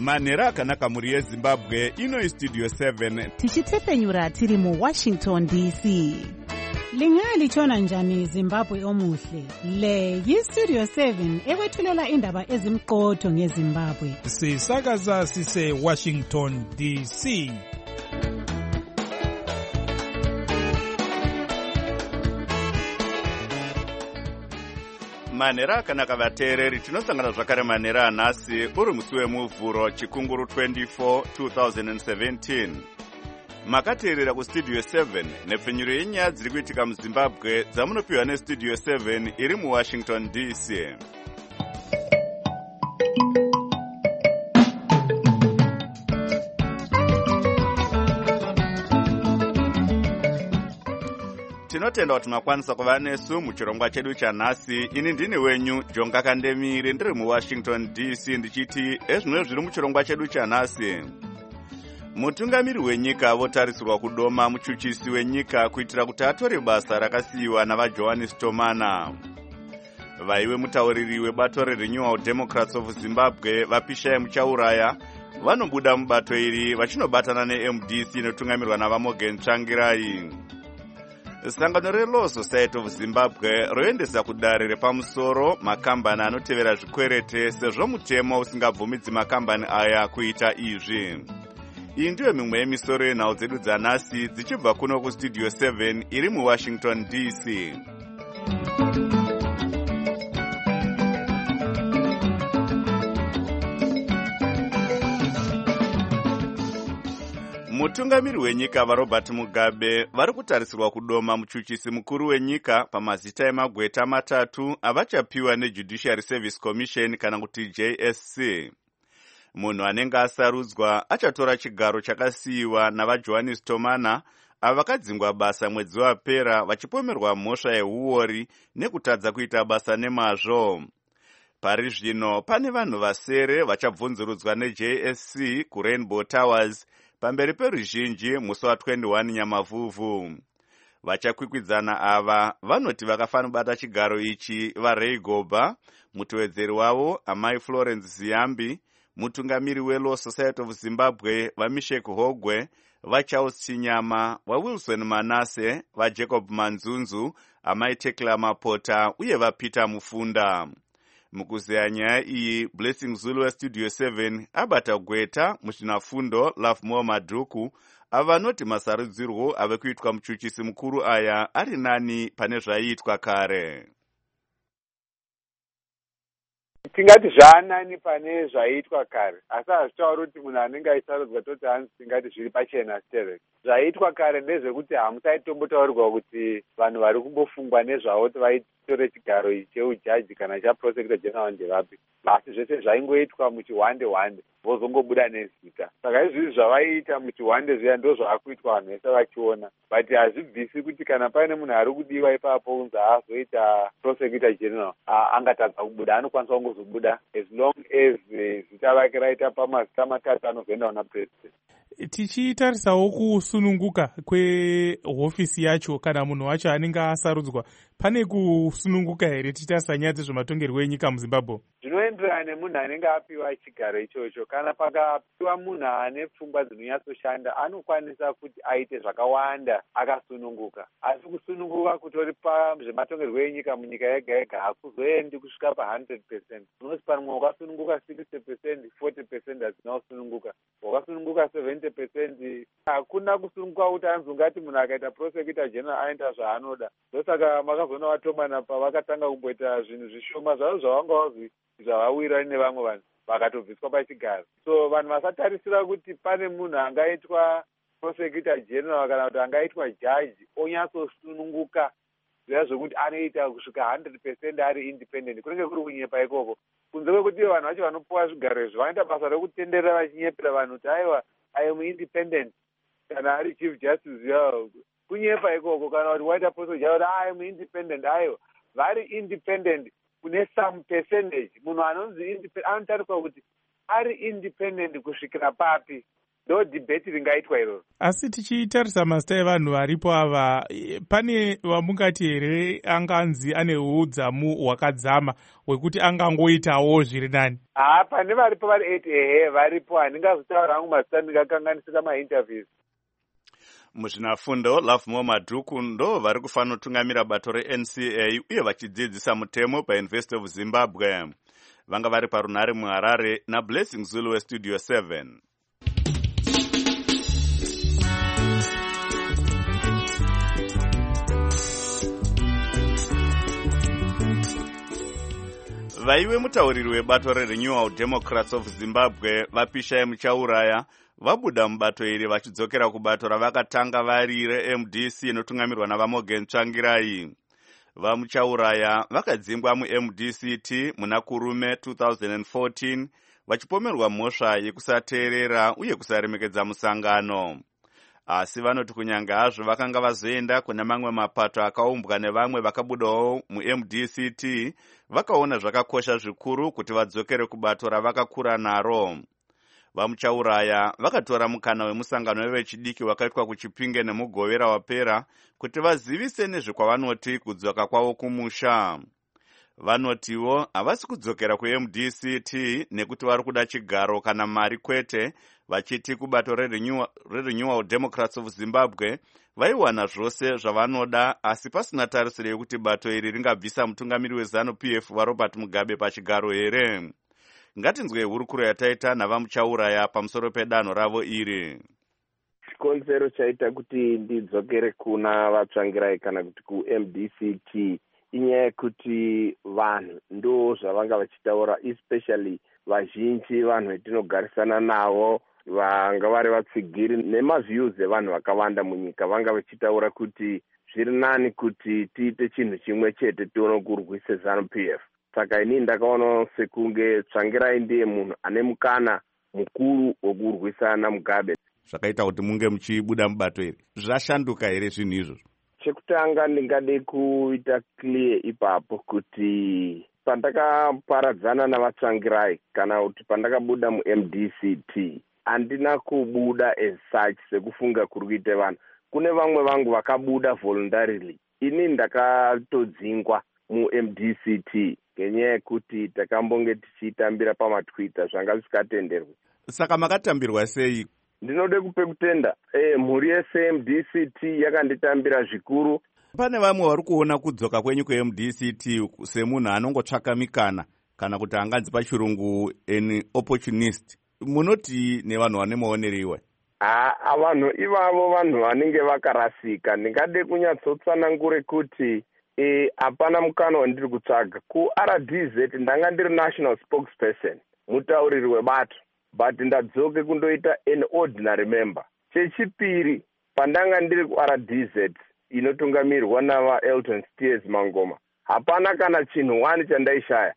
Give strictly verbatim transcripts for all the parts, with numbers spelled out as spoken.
manhero akanaka mhuri yezimbabwe. Ino Studio seven tichitsepenyura tiri mu Washington D C. Lingalitshona njani Zimbabwe omuhle? Le yi-Studio seven ekwethulela indaba ezimqotho ngeZimbabwe. Sisakaza sise Washington D C. manhero akanaka vateereri, tinosangana zvakare manhero anhasi uri musi wemuvhuro chikunguru twenty-four twenty seventeen. Makateerera kustudio seven nepfenyuro yenyaya dziri kuitika muZimbabwe dzamunopiwa nestudio seven iri muWashington D C. Tinotenda kuti makwanisa kuva nesu muchirongwa chedu chanhasi. Ini ndini wenyu Jonga Kandemire, ndiri muWashington D C, ndichiti ezvino zviri muchirongwa chedu chanhasi. Mutungamiri wenyika votarisirwa kudoma muchuchisi wenyika kuitira kuti atore basa rakasiyiwa navaJohannes Tomana. Vaiwe mutauriri webato reRenewal Democrats of Zimbabwe vapisha muchauraya vanobuda mubato iri vachinobatana neM D C inotungamirwa navaMorgan Tsvangirai. Sangano reLaw Society of Zimbabwe roendesa kudare repamusoro makambani anotevera zvikwerete sezvo mutemo usingabvumidzi makambani aya kuita izvi. Iyi ndiyo mimwe yemisoro yenhau dzedu dzanhasi dzichibva kuno kustudio seven iri muWashington D C. Mutungamiri wenyika vaRobert Mugabe vari kutarisirwa kudoma muchuchisi mukuru wenyika pamazita emagweta matatu avachapiwa neJudiciary Service Commission kana kuti J S C. Munhu anenge asarudzwa achatora chigaro chakasiyiwa navaJohannes Tomana ava vakadzingwa basa mwedzi wapera vachipomerwa mhosva yehuori nekutadza kuita basa nemazvo. Pari zvino pane vanhu vasere vachabvunzurudzwa neJ S C kuRainbow Towers pamberi peruzhinji musi wa twenty-one Nyamavhuvhu. Vachakwikwidzana ava vanoti vakafana kubata chigaro ichi vaRay Goba, mutevedzeri wavo amai Florence Ziyambi, mutungamiri weLaw Society of Zimbabwe vaMishek Hogwe, vaCharles Chinyama, vaWilson Manase, vaJacob Manzunzu, amai Tekla Mapota uye vaPeter Mufunda. Mukuzeya nyaya iyi, Blessing Zulu weStudio seven abata gweta muchinafundo Lovemore Madhuku avanoti masarudzirwo ave kuitwa muchuchisi mukuru aya ari nani pane zvaiitwa kare. Tingati zvaanani pane zvaiitwa kare, asi hazvitauri kuti munhu anenge aisarudzwa toti hanzi tingati zviri pachena sterek. Zvaitwa kare ndezvekuti hamusaitombotaurwa kuti vanhu vari kumbofungwa nezvavo kuti vaitore chigaro ichi cheujaji kana chaprosecutor general ndevapi. Asi zvese zvaingoitwa muchihwande hwande vozongobuda nezita. Saka izvizvi zvavaiita muchihwande zviya ndo zvaakuitwa vanhu vese vachiona. But hazvibvisi kuti kana paine munhu ari kudiwa ipapo unzi haazoita prosecutor general angatadza kubuda, anokwanisa kungozobuda as long as zita rake raita pamazita matatu anozoenda kuna president. Tichitarisawo kusununguka kwehofisi yacho kana munhu wacho anenge asarudzwa, pane kusununguka here tichitarisa nyaya dzezvematongerwo enyika muZimbabwe? Zvinoenderana nemunhu anenge apiwa chigaro ichocho. Kana pakapiwa munhu ane pfungwa dzinonyatsoshanda anokwanisa kuti aite zvakawanda akasununguka. Asi kusununguka kutori pazvematongerwo enyika munyika yega yega hakuzoendi kusvika pa one hundred percent. Unoti pamwe wakasununguka sixty percent, forty percent hadzina kusununguka. Wakasununguka seventy percent. Hakuna kusununguka kuti anzi ungati munhu akaita prosecutor general aenda zvaanoda. Ndosaka makazoona vaTomana pavakatanga kumboita zvinhu zvishoma zvavo zvavanga vazi zvavawira nevamwe vanhu vakatobviswa pachigaro. So vanhu vasatarisira kuti pane munhu angaitwa prosecutor general kana kuti angaitwa jaji onyatsosununguka zviya zvokuti anoita kusvika one hundred percent ari independent, kunenge kuri kunyepa ikoko. Kunze kwekuti vanhu vacho vanopuwa zvigaro izvi vanoita basa rekutenderera vachinyepera vanhu kuti aiwa I am independent kana ari chief justice yavo kunyepa ikoko. Kana kuti waita prosecutor general I am independent, aiwa vari independent kune some percentage. Munhu anonzi independent anotariswa kuti ari independent kusvikira papi. ndo dhibheti ringaitwa iroro. Asi tichitarisa mazita evanhu varipo ava, pane vamungati here anganzi ane udzamu hwakadzama hwekuti angangoitawo zviri nani? Ah, pane varipo vari eight ehe varipo, handingazotaura hangu mazita ndingakanganisika mainterviews. Muzvinafundo Love Madhuku ndo vari kufanira kutungamira bato reN C A uye vachidzidzisa mutemo paUniversity of Zimbabwe. Vanga vari parunare muHarare naBlessing Zulu weStudio seven. Vaiwe mutauriri webato reRenewal Democrats of Zimbabwe vapisha Muchauraya vabuda mubato iri vachidzokera kubato ravakatanga vari reM D C inotungamirwa navaMorgan Tsvangirai. VaMuchauraya vakadzingwa muM D C T muna Kurume two thousand fourteen vachipomerwa mhosva yekusateerera uye kusaremekedza musangano. Asi vanoti kunyange hazvo vakanga vazoenda kuna mamwe mapato akaumbwa nevamwe vakabudawo muM D C T, vakaona zvakakosha zvikuru kuti vadzokere kubato ravakakura naro. VaMuchauraya vakatora mukana wemusangano wevechidiki wakaitwa kuChipinge nemugovera wapera kuti vazivise nezvekwavanoti kudzoka kwavo kumusha. Vanotiwo havasi kudzokera kuM D C T nekuti vari kuda chigaro kana mari kwete, vachiti kubato reRenewal Democrats of Zimbabwe vaiwana zvose zvavanoda, asi pasina tarisiro yekuti bato iri ringabvisa mutungamiri weZanu P F waRobert Mugabe pachigaro here. Ngatinzwe hurukuro yataita navaMuchauraya pamusoro pedanho ravo iri. Chikonzero chaita kuti ndidzokere kuna vatsvangirai kana kuti kuM D C T inyaya yekuti vanhu ndo zvavanga vachitaura, especially vazhinji vanhu vetinogarisana navo, vanga vari vatsigiri nemaviews evanhu vakawanda munyika vanga vachitaura kuti zviri nani kuti tiite chinhu chimwe chete tione kurwisa Zanu P F. Saka ini ndakaona sekunge Tsvangirai ndiye munhu ane mukana mukuru wokurwisana Mugabe. Zvakaita kuti munge muchibuda mubato iri, zvashanduka here zvinhu izvozvo? Chekutanga ndingade kuita clear ipapo kuti pandakaparadzana navaTsvangirai kana kuti pandakabuda muM D C T handina kubuda as such sekufunga kuri kuita vanhu. Kune vamwe vangu vakabuda voluntarily. Ini ndakatodzingwa muM D C T ngenyaya yekuti takambonge tichitambira pamatwitter zvanga zvisikatenderwi. Saka makatambirwa sei? Ndinode kupe kutenda eh mhuri yeSM D C T yakanditambira zvikuru. Pane vamwe vari kuona kudzoka kwenyu kuM D C T semunhu anongotsvaka mikana kana kuti anganzi pachirungu an opportunist. Munoti nevanhu vane maonero iwe? Ah, vanhu ivavo vanhu vanenge vakarasika. Ndingade kunyatsotsanangure kuti eh hapana mukana wandiri kutsvaga. Ku R D Z ndanga ndiri national spokesperson, mutauriri webato, but ndadzoke kundoita an ordinary member. Chechipiri, pandanga ndiri ku R D Z inotungamirwa nava Elton Steers Mangoma, hapana kana chinhu wani chandaishaya.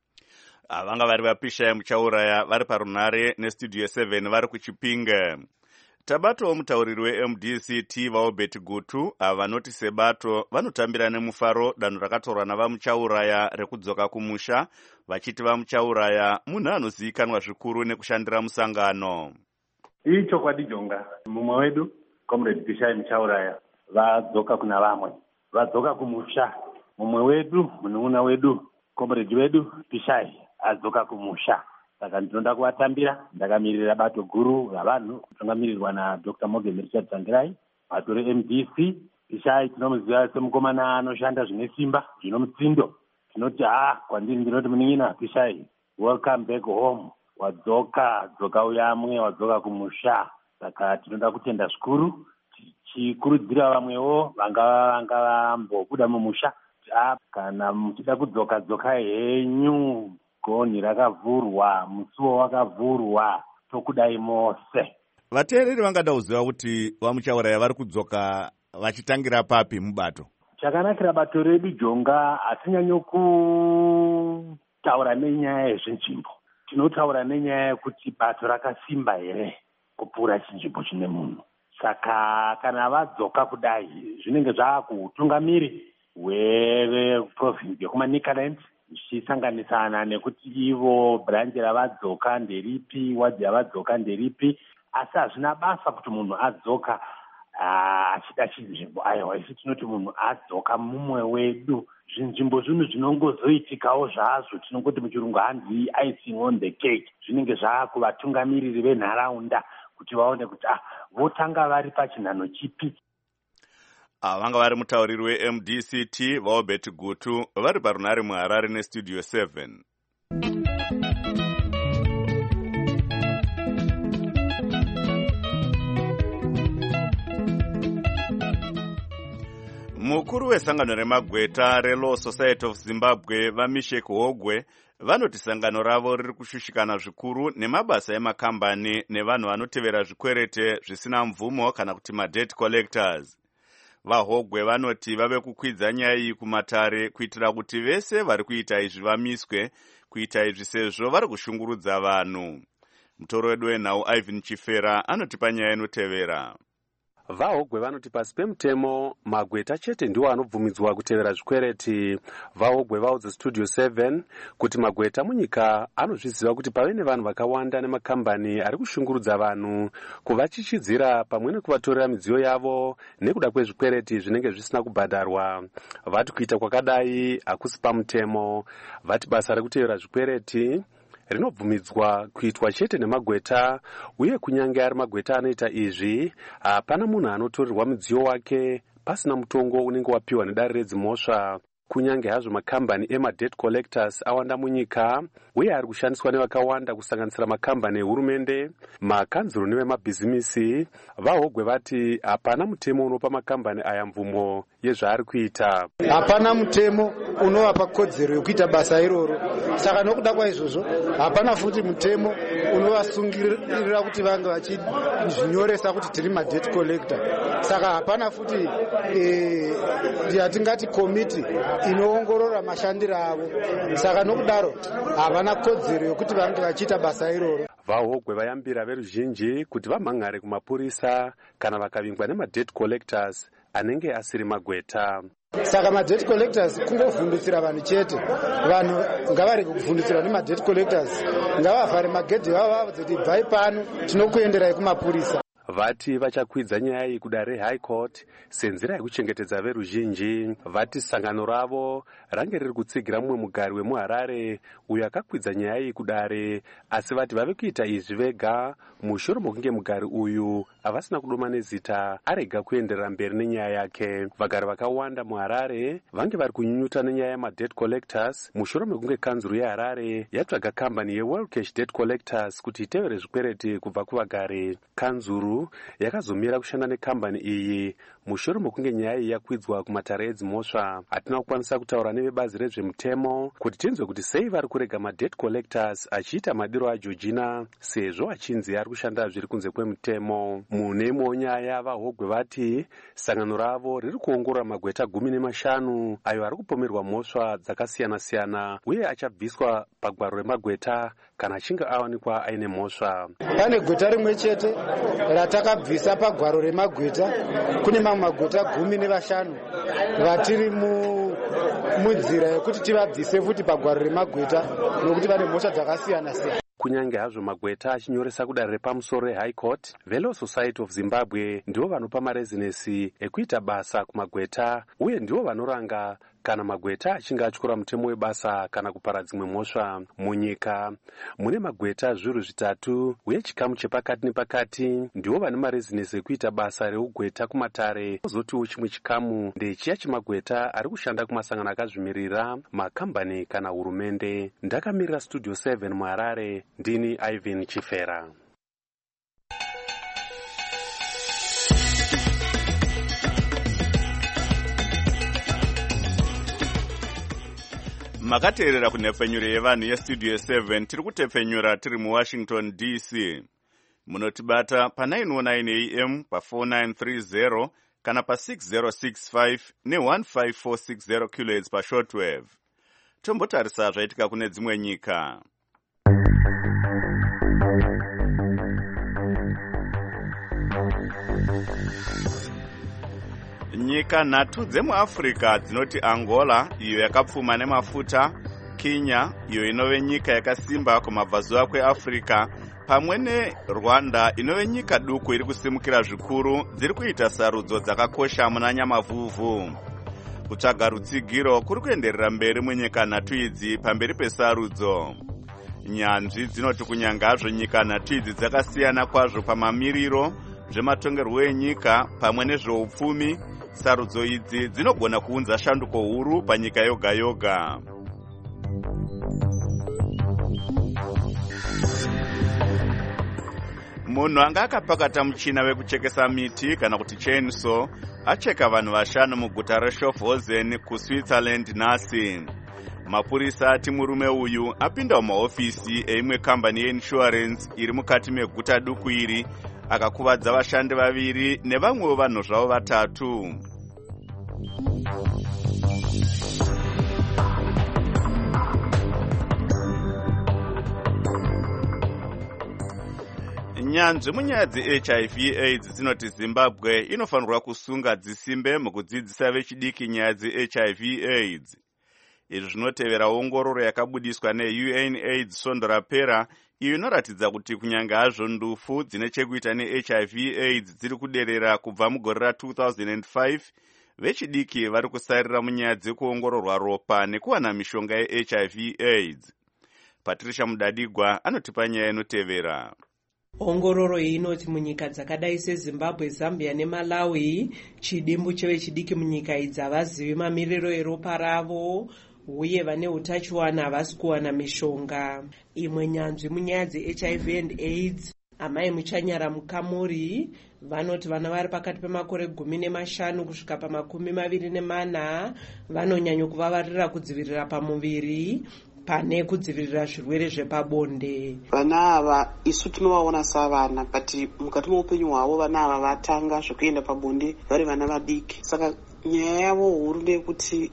Vanga vari vapisha Muchauraya vari parunare neStudio seven vari kuChipinge. Tabatowo mutauriri weM D C T vaObert Gutu vanoti sebato vanotambira nemufaro danho rakatorwa navaMuchauraya rekudzoka kumusha, vachiti vaMuchauraya munhu anozivikanwa zvikuru nekushandira musangano. Ichokwadi jonga, mumwe wedu Comrade Pishai Muchauraya vadzoka kuna vamwe, vadzoka kumusha. Mumwe wedu munun'una wedu Comrade wedu Pishai adzoka kumusha. Saka ndinoda kuvatambira, ndakamirira bato guru ravanhu kutungamirirwa naDr Morgan Tsvangirai, bato reM D C. Pishai tinomuziva semukomana anoshanda zvine simba, zvino mutsindo. Tinoti ah, kwandiri ndinoti munin'ina Pishai, welcome back home. Wadzoka, dzoka uyamwe, wadzoka kumusha. Saka tinoda kutenda zvikuru, tichikurudzira vamwewo vanga vanga vambobuda mumusha. Ah, kana muchida kudzoka dzoka henyu. Gonhi rakavhurwa, musuwo wakavhurwa, tokudai mose. Vateereri vangada kuziva kuti vaMuchauraya vari kudzoka vachitangira papi mubato? Chakanakira bato redu jonga, hatinyanyo kutaura nenyaya yezvinzvimbo. Tinotaura nenyaya yekuti bato rakasimba here kupfuura chinzvimbo chine munhu. Saka kana vadzoka kudai, zvinenge zvaakuutungamiri hweprovinsi yekumaNicaland, zvichisanganisana nekuti ivo branch ravadzoka nderipi, wadhi yavadzoka nderipi, asi hazvina basa kuti munhu adzoka achida chinzvimbo. Aiwa, isi tinoti munhu adzoka mumwe wedu. Zvinzvimbo zvinhu zvinongozoitikawo zvazvo, tinongoti muchirungu hanzi icing on the cake. Zvinenge zvaakuvatungamiriri venharaunda kuti vaone kuti ah, votanga vari pachinhano chipi. Vanga vari mutauriri we-M D C T vaobert Gutu vari parunare muHarare nestudio seven. Mukuru wesangano remagweta reLaw Society of Zimbabwe vaMishek Hogwe vanoti sangano ravo riri kushushikana zvikuru nemabasa emakambani nevanhu vanotevera zvikwerete zvisina mvumo kana kuti madebt collectors. VaHogwe vanoti vave kukwidza nyaya iyi kumatare kuitira kuti vese vari kuita izvi vamiswe kuita izvi sezvo vari kushungurudza vanhu. Mutoro wedu wenhau Ivan Chifera anotipa nyaya inotevera. VaHogwe vanoti pasi pemutemo magweta chete ndiwo anobvumidzwa kutevera zvikwereti. VaHogwe vaudza studio seven kuti magweta munyika anozviziva kuti pave nevanhu vakawanda nemakambani ari kushungurudza vanhu kuvachichidzira pamwe nekuvatorera midziyo yavo nekuda kwezvikwereti zvinenge zvisina kubhadharwa. Vati kuita kwakadai hakusi pamutemo. Vati basa rekutevera zvikwereti rinobvumidzwa kuitwa chete nemagweta, uye kunyange ari magweta anoita izvi hapana munhu anotorerwa mudziyo wake pasina mutongo unenge wapiwa nedare redzimhosva. Kunyange hazvo makambani emadebt collectors awanda munyika uye ari kushandiswa nevakawanda kusanganisira makambani ehurumende, makanzuro nevemabhizimisi, VaHogwe vati hapana mutemo unopa makambani aya mvumo yezvaari kuita. Hapana mutemo unovapa kodzero yekuita basa iroro. Saka nokuda kwaizvozvo hapana futi mutemo unovasungirira kuti vange vachizvinyoresa kuti tiri madebt collector. Saka hapana futi yatingati komiti inoongorora mashandiro avo. Saka nokudaro havana kodzero yokuti vange vachiita basa iroro. VaHogwe vayambira veruzhinji kuti vamhangare kumapurisa kana vakavingwa nemadebt collectors anenge asiri magweta. Saka madebt collectors kungovhundutsira vanhu chete. Vanhu ngavarege kuvhundutsirwa nemadebt collectors. Ngavavhare magedhi vavo vavadzoti bvai pano tinokuenderai kumapurisa. Vati vachakwidza nyaya iyi kudare reHigh Court senzira yekuchengetedza veruzhinji. Vati sangano ravo range riri kutsigira mumwe mugari wemuHarare uyo akakwidza nyaya iyi kudare, asi vati vave kuita izvi vega mushure mokunge mugari uyu havasina kudoma nezita arega kuenderera mberi nenyaya yake. Vagari vakawanda muHarare vange vari kunyunyuta nenyaya yemadebt collectors mushure mekunge kanzuro yeHarare yatsvaga kambani yeWorld Cash Debt Collectors kuti itevere zvikwereti kubva kuvagari. Kanzuro yakazomira kushanda nekambani iyi mushure mokunge nyaya iyi yakwidzwa kumatare edzimhosva. Hatina kukwanisa kutaura nevebazi rezvemutemo kuti tinzwe kuti sei vari kurega madebt collectors achiita madiro aJeorgina sezvo achinzi ari kushanda zviri kunze kwemutemo. Mune imwewo nyaya VaHogwe vati sangano ravo riri kuongorora magweta gumi nemashanu ayo ari kupomerwa mhosva dzakasiyana-siyana uye achabviswa pagwaro remagweta kana achinge awanikwa aine mhosva. Pane gweta rimwe chete ratakabvisa pagwaro remagweta. Kune mamwe magweta gumi nevashanu vatiri munzira yekuti tivabvise futi pagwaro remagweta nokuti vane mhosva dzakasiyana-siyana. Kunyange hazvo magweta achinyoresa kudare repamusoro reHigh Court, veLaw Society of Zimbabwe ndivo vanopa marezinesi ekuita basa kumagweta uye ndivo vanoranga kana magweta achinge atyora mutemo webasa kana kupara dzimwe mhosva. Munyika mune magweta zviuru zvitatu uye chikamu chepakati nepakati ndivo vane marezinesi ekuita basa reugweta kumatare. Kozotiwo chimwe chikamu ndechiya chemagweta ari kushanda kumasangano akazvimirira, makambani kana hurumende. Ndakamirira studio seven muHarare, ndini Ivan Chifera. Makateerera kunhepfenyuro yevanhu yestudio seven tiri kutepfenyura tiri muWashington D C. Munotibata pa nine oh nine A M pa four nine three zero kana pa six zero six five ne one five four six zero kilohertz pa shortwave. Tombotarisa zvaitika kune dzimwe nyika. Nyika nhatu dzemuAfrica dzinoti Angola, iyo yakapfuma nemafuta, Kenya, iyo inove nyika yakasimba kumabvazuva kweAfrica, pamwe neRwanda inove nyika duku iri kusimukira zvikuru dziri kuita sarudzo dzakakosha muna nyamavhuvhu. Kutsvaga rutsigiro kuri kuenderera mberi munyika nhatu idzi pamberi pesarudzo. Nyanzvi dzinoti kunyangazvo nyika nhatu idzi dzakasiyana kwazvo pamamiriro zvematongerwo enyika pamwe nezveupfumi, sarudzo idzi dzinogona kuunza shanduko huru panyika yoga yoga. Munhu anga akapakata muchina wekuchekesa miti kana kuti chainsaw acheka vanhu vashanu muguta reSchaffhausen kuSwitzerland nhasi. Mapurisa ati murume uyu apinda mumahofisi eimwe kambani yeinsurance iri mukati meguta duku iri akakuvadza vashandi vaviri nevamwewo vanhu zvavo vatatu. Nyanzvi munyaya dze-H I V AIDS dzinoti Zimbabwe inofanirwa kusunga dzisimbe mukudzidzisa vechidiki nyaya dze-H I V AIDS. Izvi zvinotevera ongororo yakabudiswa ne-U N AIDS svondo rapera, iyo inoratidza kuti kunyange hazvo ndufu dzine chekuita ne-H I V AIDS dziri kuderera kubva mugore ra two thousand five, vechidiki vari kusarira munyaya dzekuongororwa ropa nekuwana mishonga ye-H I V AIDS. Patricia Mudadigwa anotipa nyaya inotevera. Ongororo iyi inoti munyika dzakadai seZimbabwe, Zambia neMalawi, chidimbu chevechidiki munyika idzi havazivi mamiriro eropa ravo uye vane utachiwana havasi kuwana mishonga. Imwe nyanzvi munyaya dze-H I V and AIDS, amai Muchanyara Mukamuri, vanoti vana vari pakati pemakore gumi nemashanu kusvika pamakumi maviri nemana vanonyanya kuvavarira kudzivirira pamuviri pane kudzivirira zvirwere zvepabonde. Vana ava isu tinovaona savana, but mukati meupenyu hwavo vana ava vatanga zvekuenda pabonde vari vana vadiki. Saka nyaya yavo huru ndeyekuti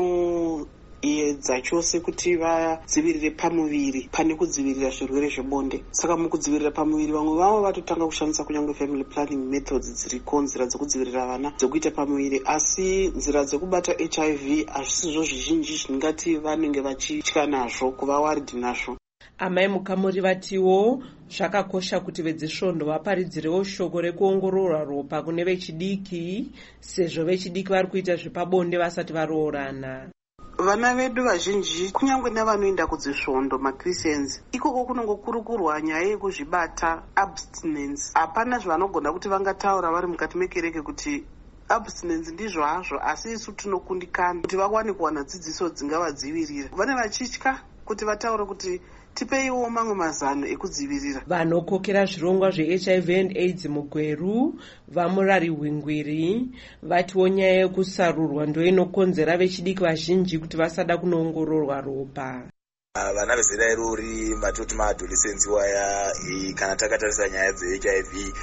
vanoedza chose kuti vadzivirire pamuviri pane kudzivirira zvirwere zvebonde. Saka mukudzivirira pamuviri vamwe vavo vatotanga kushandisa kunyange family planning methods dziriko, nzira dzekudzivirira vana dzekuita pamuviri, asi nzira dzekubata H I V hazvisizvo zvizhinji zvingati vanenge vachitya nazvo, kuva waridhi nazvo. Amai Mukamuri vatiwo zvakakosha kuti vedzisvondo vaparidzirewo shoko rekuongororwa ropa kune vechidiki, sezvo vechidiki vari kuita zvepabonde vasati varoorana. Vana vedu vazhinji kunyange nevanoenda kudzisvondo maChristians, ikoko kunongokurukurwa nyaya yekuzvibata, abstinence. Hapana zvavanogona kuti vangataura vari mukati mekereke kuti abstinence ndizvo hazvo, asi isu tinokundikana kuti vawane kuwana dzidziso dzingavadzivirira. Vane vachitya kuti vataure kuti tipeiwo mamwe mazano ekudzivirira. Vanokokera zvirongwa zve-H I V and AIDS mugweru vaMurari Hwingwiri vatiwo nyaya yekusarurwa ndoinokonzera vechidiki vazhinji kuti vasada kunoongororwa ropa. Vana vezera irori matoti maadolescents waya, kana takatarisa nyaya dze-H I V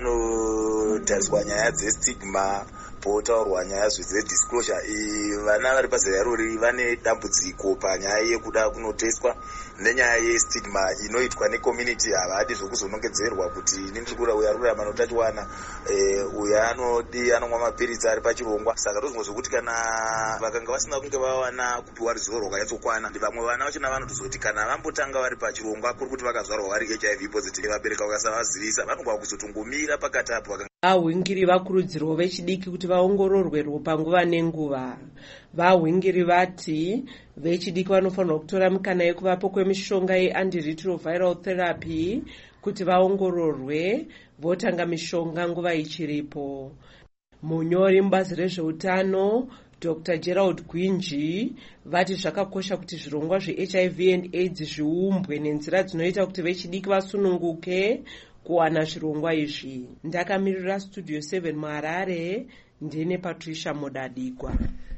panotariswa nyaya dzestigma, potaurwa nyaya dzedisclosure. Vana vari pazera irori vane dambudziko panyaya yekuda kunoteswa nenyaya yestigma inoitwa necommunity. Havadi zvokuzonongedzerwa kuti ndiri kura uya rurama notachiwana, uya anodi anomwa mapiritsi ari pachirongwa. Saka ndozvimwe zvokuti kana vakanga vasina kunge vawana kupiwa ruzivo rwakanyatsokwana, vamwe vana vachona vanotozoti kana vambotanga vari pachirongwa kuri kuti vakazvarwa vari H I V positive, vabereka vakasavazivisa vanogona kuzotongomira pakati apo. Vahwingiri vakurudzirwa vechidiki kuti vaongororwe ropa nguva nenguva. Vahwingiri vati vechidiki vanofanirwa kutora mikana yekuvapo kwemishonga ye-antiretroviral therapy kuti vaongororwe votanga mishonga nguva ichiripo. Munyori mubazi rezveutano Doctor Gerald Gwinji vati zvakakosha kuti zvirongwa zve-H I V and AIDS zviumbwe nenzira dzinoita kuti vechidiki vasununguke kuwana zvirongwa izvi. Ndakamirira Studio seven muHarare, ndine Patricia Mudadigwa.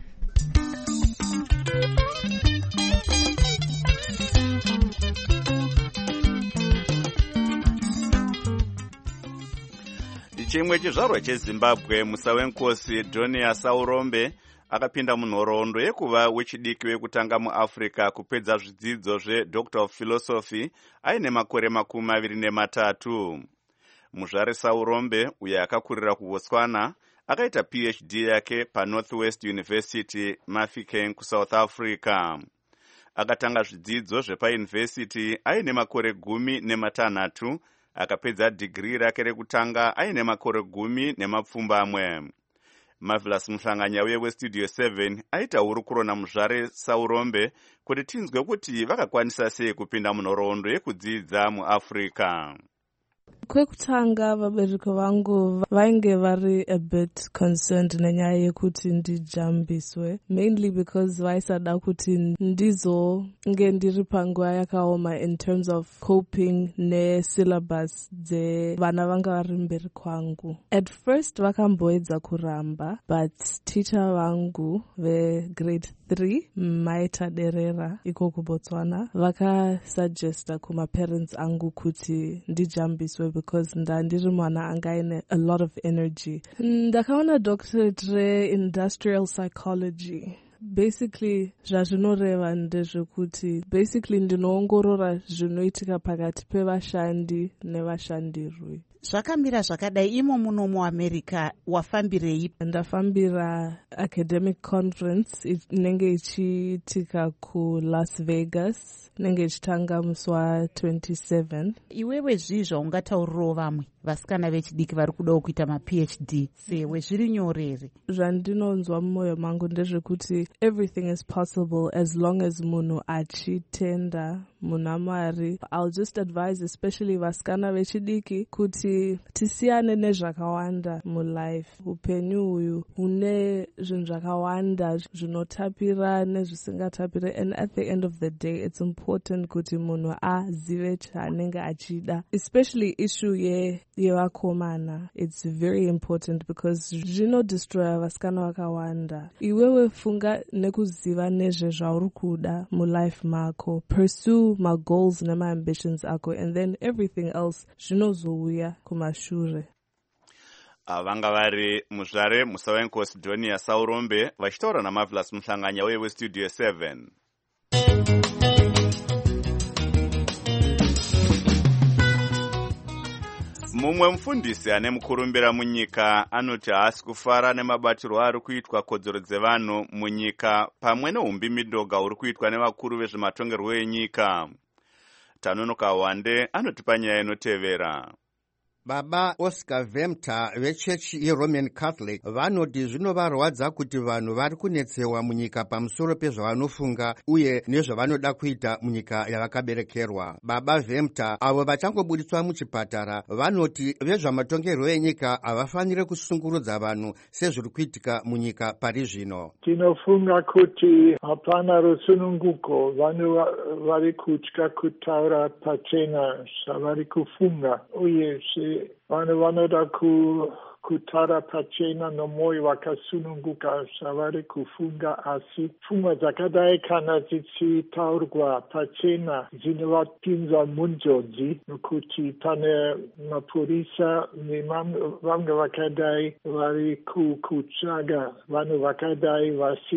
Chimwe chizvarwa cheZimbabwe, musa wenkosi Donia Saurombe akapinda munhoroondo yekuva wechidiki wekutanga muAfrica kupedza zvidzidzo zvedoctor of philosophy aine makore makumi maviri nematatu. Muzvare Saurombe, uye akakurira kuBotswana, akaita P H D yake paNorthwest University Mafikeng kuSouth Africa. akatanga zvidzidzo zvepayunivhesiti aine makore gumi nematanhatu, akapedza dhigiri rake rekutanga aine makore gumi nemapfumbamwe. Marvelous Muhlanganyauye westudio seven aita hurukuro naMuzvare Saurombe kuti tinzwe kuti vakakwanisa sei kupinda munhoroondo yekudzidza muAfrica. Kwekutanga vabereki vangu vainge vari a bit concerned nenyaya yekuti ndijambiswe, mainly because vaisada kuti ndizonge ndiri panguva yakaoma in terms of coping nesyllabus dzevana vanga vari mberi kwangu. At first vakamboedza kuramba, but teacher vangu vegrade three Maita Derera iko kuBotswana vakasuggesta kumaparents angu kuti ndijambiswe because ndandiri mwana anga aine a lot of energy. Ndakaona doctorate re-industrial psychology. Basically zvazvinoreva ndezvekuti basically ndinoongorora zvinoitika pakati pevashandi nevashandirwi. Zvakamira zvakadai imo muno muAmerica wafambirei? Ndafambira academic conference inenge ichiitika kuLas Vegas, inenge ichitanga musi wa twenty-seven. Iwewe zvizvo ungataurirawo vamwe vasikana vechidiki vari kudawo kuita maPhD sewe zviri nyorere? Zvandinonzwa mumwoyo mangu ndezvekuti everything is possible as long as munhu achitenda muna Mwari. I'll just advise especially vasikana vechidiki kuti tisiyane nezvakawanda mulife. Upenyu uyu hune zvinhu zvakawanda zvinotapira nezvisingatapiri, and at the end of the day it's important kuti munhu azive chaanenge achida, especially issue ye yevakomana. It's very important because zvinodestroya vasikana vakawanda. Iwewe funga nekuziva nezve zvauri kuda mulife mako, pursue my goals and my ambitions ako, and then everything else zvinozouya kumashure. Vanga vari Muzvare Musawenkosi Donia Saurombe vachitaura naMarvelous Muhlanganyauye westudio seven. Mumwe mufundisi ane mukurumbira munyika anoti haasi kufara nemabatiro ari kuitwa kodzero dzevanhu munyika pamwe neumbi midhoga uri kuitwa nevakuru vezvematongerwo enyika. Tanonoka Wande anotipa nyaya inotevera. Baba Oscar Vemta vechechi yeRoman Catholic vanoti zvinovarwadza kuti vanhu vari kunetsewa munyika pamusoro pezvavanofunga uye nezvavanoda kuita munyika yavakaberekerwa. Baba Vemta avo vachangobudiswa muchipatara vanoti vezvamatongerwo enyika havafanire kusungurudza vanhu sezviri kuitika munyika pari zvino. Tinofunga kuti hapana rusununguko, vanhu vari kutya kutaura pachena zvavari kufunga, uye vanhu vanoda ku kutaura pachena nomwoyo wakasununguka zvavari kufunga, asi pfungwa dzakadai kana dzichitaurwa pachena dzinovapinza munjodzi, nokuti pane mapurisa nevamwe vakadai vari kutsvaga vanhu vakadai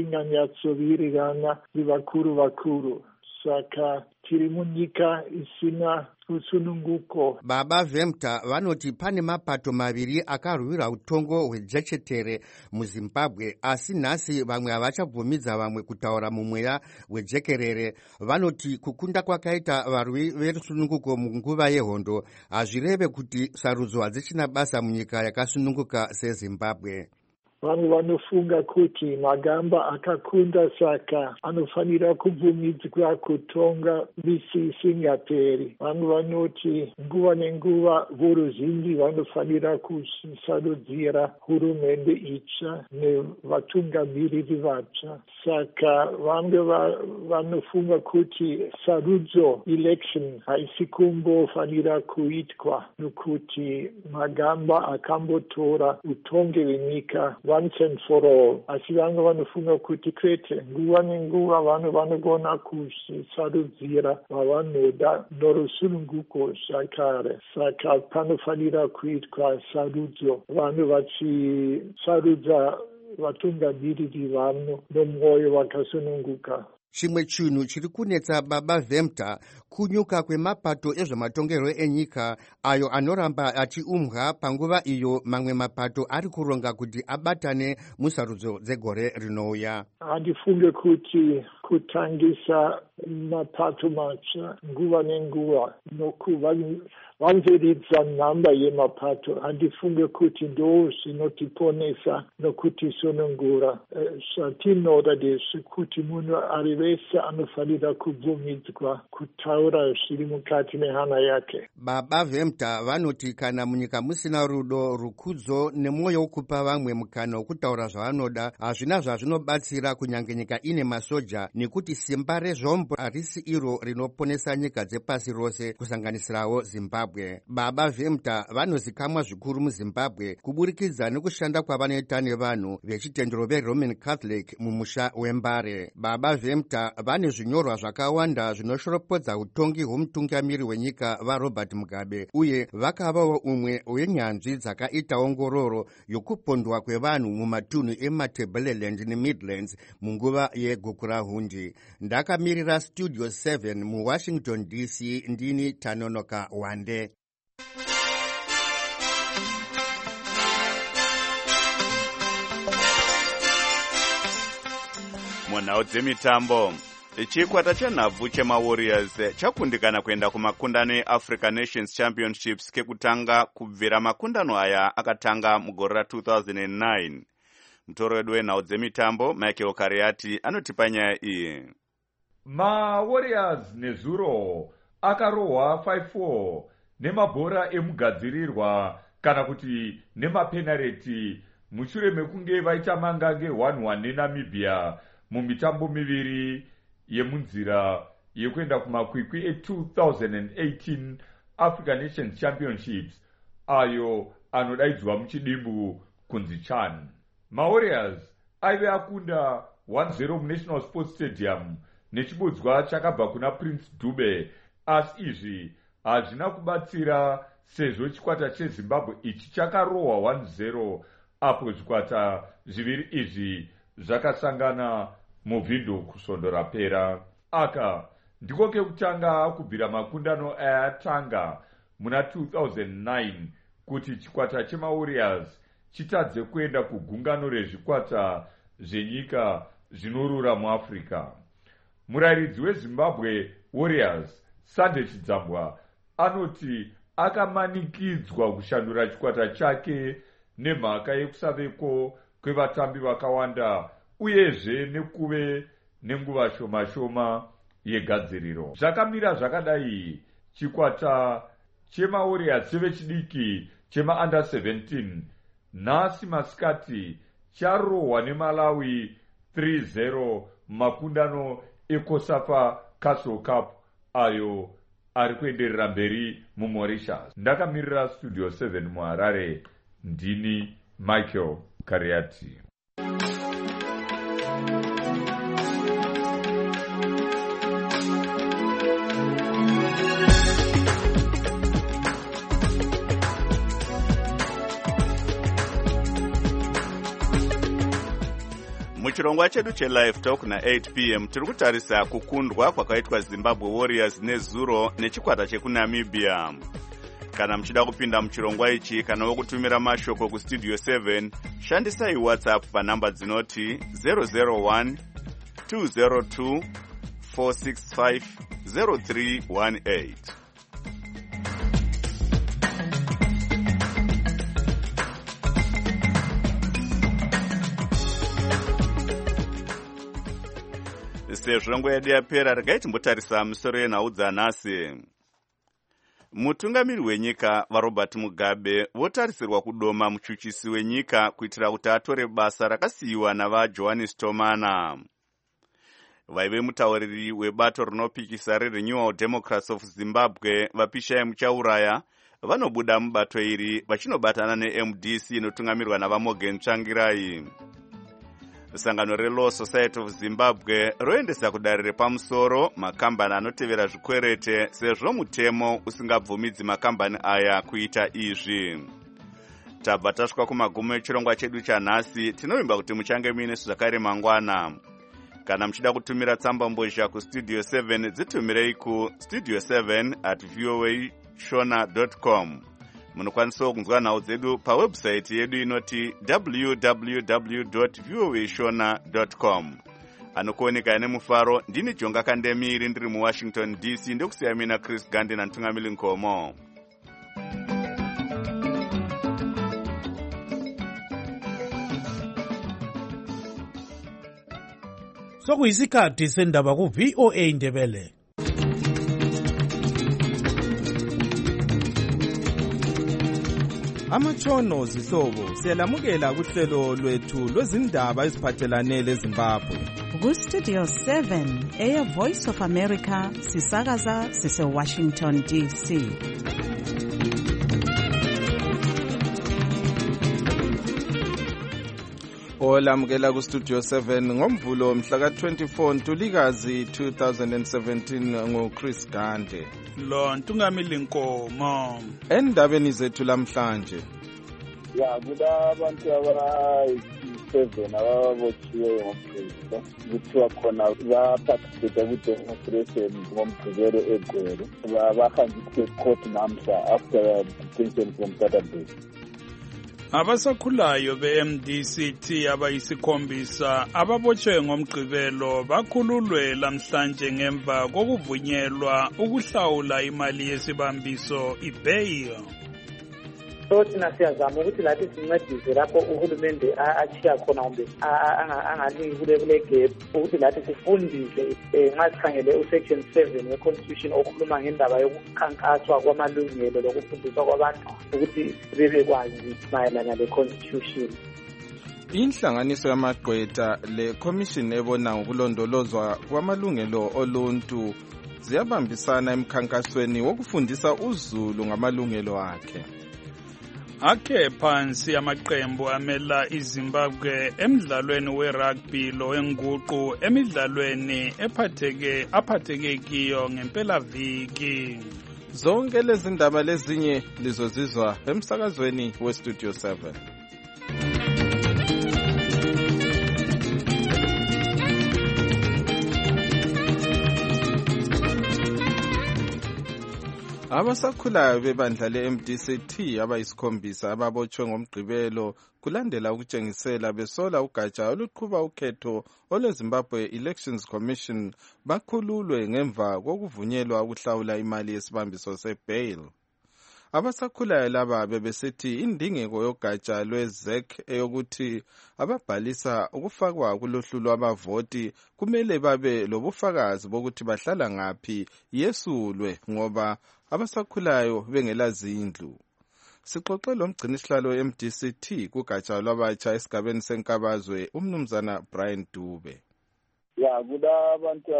vasinganyatsowirirana nevakuru vakuru. Saka tiri munyika isina rusununguko. Baba Vemta vanoti pane mapato maviri akarwira utongo hwejechetere muZimbabwe, asi nhasi vamwe havachabvumidza vamwe kutaura mumweya hwejekerere. Vanoti kukunda kwakaita varwi verusununguko munguva yehondo hazvireve kuti sarudzo hadzichina basa munyika yakasununguka seZimbabwe. Vanhu vanofunga kuti magamba akakunda saka anofanira kubvumidzwa kutonga misi isingaperi. Vanhu vanoti nguva nenguva voruzhinji vanofanira kusarudzira hurumende itsva nevatungamiriri vatsva. Saka vamwe vanofunga kuti sarudzo election haisi kumbofanira kuitwa nokuti magamba akambotora utongi hwenyika once and for all. Asi vamwe vanofunga kuti kwete, nguva nenguva vanhu vanogona kusarudzira vavanoda norusununguko zvakare. Saka panofanira kuitwa sarudzo, vanhu vachisarudza vatungamiriri vano nomwoyo wakasununguka. chimwe chinhu chiri kunetsa baba Vemta kunyuka kwemapato ezvematongerwo enyika ayo anoramba achiumbwa panguva iyo mamwe mapato ari kuronga kuti abatane musarudzo dzegore rinouya. Handifunge kuti kutangisa mapato matsva nguva nenguva nokuvanziridza nhamba yemapato handifunge kuti ndo zvinotiponesa nokutisunungura. Zvatinoda ndezvekuti munhu ari vese anofanira kubvumidzwa kutaura zviri mukati mehana yake. Baba Vemta vanoti kana munyika musina rudo, rukudzo nemwoyo wokupa vamwe mukana wokutaura zvavanoda hazvina zvazvinobatsira kunyange nyika ine masoja, nekuti simba rezvombo harisi iro rinoponesa nyika dzepasi rose kusanganisirawo Zimbabwe. Baba Vemta vanozikamwa zvikuru muZimbabwe kuburikidza nekushanda kwavanoita nevanhu vechitendero veRoman Catholic mumusha weMbare. Baba Vemta vane zvinyorwa zvakawanda zvinoshoropodza utongi hwomutungamiri wenyika vaRobert Mugabe, uye vakavawo umwe wenyanzvi dzakaita ongororo yokupondwa kwevanhu mumatunhu eMatabeleland neMidlands munguva yeGukurahundi. Ndakamirira Studio seven muWashington D C ndini Tanonoka Wande. Munhau dzemitambo, chikwata chanhabvu chemaWarriors chakundikana kuenda kumakundano eAfrica Nations Championships kekutanga kubvira makundano aya akatanga mugore ra two thousand nine. Mutoro wedu wenhau dzemitambo Michael Kariati anotipa nyaya iyi. MaWarriors nezuro akarohwa five four nemabhora emugadzirirwa kana kuti nemapenareti mushure mekunge vaita mangange one one neNamibia mumitambo miviri yemunzira yekuenda kumakwikwi e two thousand eighteen Africa Nations Championships ayo anodaidzwa muchidimbu kunzi CHAN. MaWarriors aive akunda one zero muNational Sports Stadium nechibudzwa chakabva kuna Prince Dube, asi izvi hazvina kubatsira sezvo chikwata cheZimbabwe ichi chakarohwa one zero apo zvikwata zviviri izvi zvakasangana muvhindu kusondo rapera. Aka ndiko kekutanga kubvira makundano ayatanga muna two thousand nine kuti chikwata chemaWarriors chitadze kuenda kugungano rezvikwata zvenyika zvinorura muAfrica. Murairidzi weZimbabwe Warriors Sande Chidzambwa anoti akamanikidzwa kushandura chikwata chake nemhaka yekusaveko kwevatambi vakawanda uyezve nekuve nenguva shoma shoma yegadziriro. Zvakamira zvakadai, chikwata chemaWarriors chevechidiki chema under seventeen nhasi masikati charohwa neMalawi three zero makundano eCOSAFA Castle Cup ayo ari kuenderera mberi muMauritius. Ndakamirira Studio seven muHarare, ndini Michael Kariati. Muchirongwa chedu chelive talk na eight p m tiri kutarisa kukundwa kwakaitwa Zimbabwe Warriors nezuro nechikwata chekunamibia. Kana muchida kupinda muchirongwa ichi kana wokutumira mashoko kustudio seven, shandisai WhatsApp panamba dzinoti zero zero one two zero two four six five zero three one eight. Sezvo yedu yapera, regai timbotarisa musoro yenhau dzanhasi. Mutungamiri wenyika vaRobert Mugabe votarisirwa kudoma muchuchisi wenyika kuitira kuti atore basa rakasiyiwa navaJohannes Tomana. Vaive mutauriri webato rinopikisa reRenewal Democrats of Zimbabwe vapishai muchauraya vanobuda mubato iri vachinobatana neM D C inotungamirwa navaMorgan Tsvangirai. Sangano reLaw Society of Zimbabwe roendesa kudare repamusoro makambani anotevera zvikwerete sezvo mutemo usingabvumidzi makambani aya kuita izvi. Tabva tasvika kumagumo echirongwa chedu chanhasi. Tinovimba kuti muchange muine zvakare mangwana. Kana muchida kutumira tsamba mbozha kustudio seven dzitumirei ku studio seven at voa shona dot com. Munokwanisawo kunzwa nhau dzedu pawebsite yedu inoti w w w dot voa shona dot com. Anokuoneka nemufaro ndini Jonga Kandemiri ndiri muWashington D C ndokusiyamina Chris Gandhi nantungamili Nkomo. Sokuyisikhathi sendaba ku V O A Ndebele. Amatshono zihlobo siyalamukela kuhlelo lwethu lwezindaba eziphathelane leZimbabwe. Ku Studio seven eya Voice of America sisakaza sise Washington D C. Olamukela ku Studio seven ngomvulo mhla ka twenty-four Ntulikazi two thousand seventeen ngo Chris Gandhi. Lo ntungamili Nkomo. Endabeni zethu lamhlanje. Ya kuda abantu abayi-seven ababotshiweyo ngomgqibelo kuthiwa khona baparticipate ku-demonstration ngomgqibelo eGweru bahanjiswe court namhla after detention from Saturday. Abasakhulayo be-M D C T abayisikhombisa ababotshwe ngomgqibelo bakhululwe lamhlanje ngemva kokuvunyelwa ukuhlawula imali yesibambiso i-bail. So thina siyazama ukuthi lathi sincedise lapho uhulumende achiya khona kumbe anganiki kule kule gap ukuthi lathi sifundise nxa sikhangele usection seven we-constitution okhuluma ngendaba yokukhankaswa kwamalungelo lokufundiswa kwabantu ukuthi bebekwazi mayelana le-constitution. Inhlanganiso yamagqwetha le-commission ebona ngokulondolozwa kwamalungelo oluntu ziyabambisana emkhankasweni wokufundisa uzulu ngamalungelo akhe. Akhe phansi amaqembu amela iZimbabwe emidlalweni we-rugby lo enguqu emidlalweni ephatheke aphatheke kiyo ngempela viki. Zonke lezi ndaba lezinye lizozizwa emsakazweni we-Studio seven. Abasakhulayo bebandla le-M D C T abayisikhombisa ababotshwe ngomgqibelo kulandela ukutshengisela besola ugatsha oluqhuba ukhetho olweZimbabwe Elections Commission bakhululwe ngemva kokuvunyelwa ukuhlawula imali yesibambiso se-bail. Abasakhulayo laba bebesithi indingeko yogatsha lwe-Z E C eyokuthi ababhalisa ukufakwa kuluhlu lwabavoti kumele babe lobufakazi bokuthi bahlala ngaphi yesulwe ngoba abasakhulayo bengela zindlu. Sixoxe lomgcinisihlalo we-M D C T kugatsha lwabatsha esigabeni senkabazwe umnumzana Brian Dube. Ya kuda abantu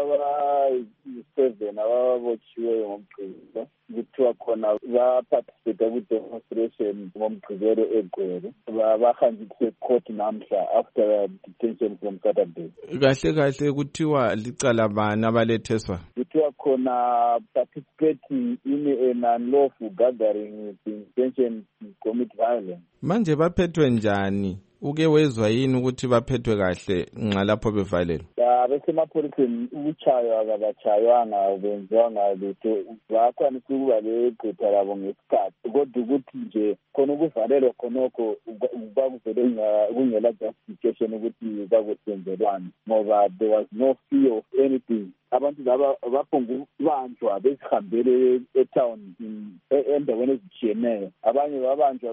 abayi-seven ababotshiweyo ngomgqibelo kuthiwa khona baparticipate ku-demonstration ngomgqibelo eGweru bahanjiswe court namhla after detention from Saturday. Kahle kahle kuthiwa licala bani abaletheswa? Kuthiwa khona participating in an unlawful gathering with the intention to commit violence. Manje baphethwe njani? Uke wezwa yini ukuthi baphethwe kahle nxa lapho bevalelwe? Abesemapholiseni ukuchaywa kabachaywanga benziwanga lutho bakwanisa ukuba legqitha labo ngesikhathi kodwa ukuthi nje khona ukuvalelwa khonokho bakuvele kungela justification ukuthi bakwenzelwani ngoba there was no fear of anything. Abantu laba baphongubanjwa bezihambele etown endaweni ezitshiyeneyo, abanye babanjwa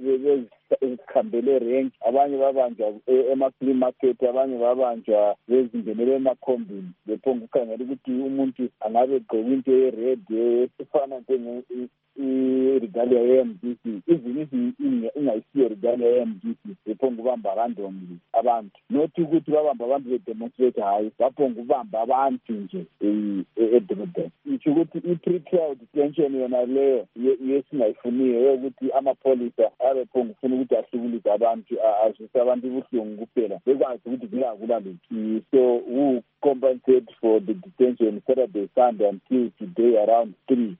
bezikhambele rank, abanye babanjwa ema-flea market, abanye babanjwa bezingenele emakhombini bephonga ukhangela ukuthi umuntu angabe egqoke into ye-red efana i-regalia ye-M D C, even ingayisiyo regalia ye-M D C bephonga ubamba randomly abantu, not ukuthi babamba abantu bedemonstrate, hayi baphonga ubamba abantu nje edrobheni. Isho ukuthi i-pre-trial detention yona leyo yesingayifuniyo yokuthi amapolisa abephonga ufuna ukuthi ahlukulise abantu, azwise abantu ubuhlungu kuphela bekwazi ukuthi kuyakula lutho. So who compensate for the detention Saturday, Sunday until today around three?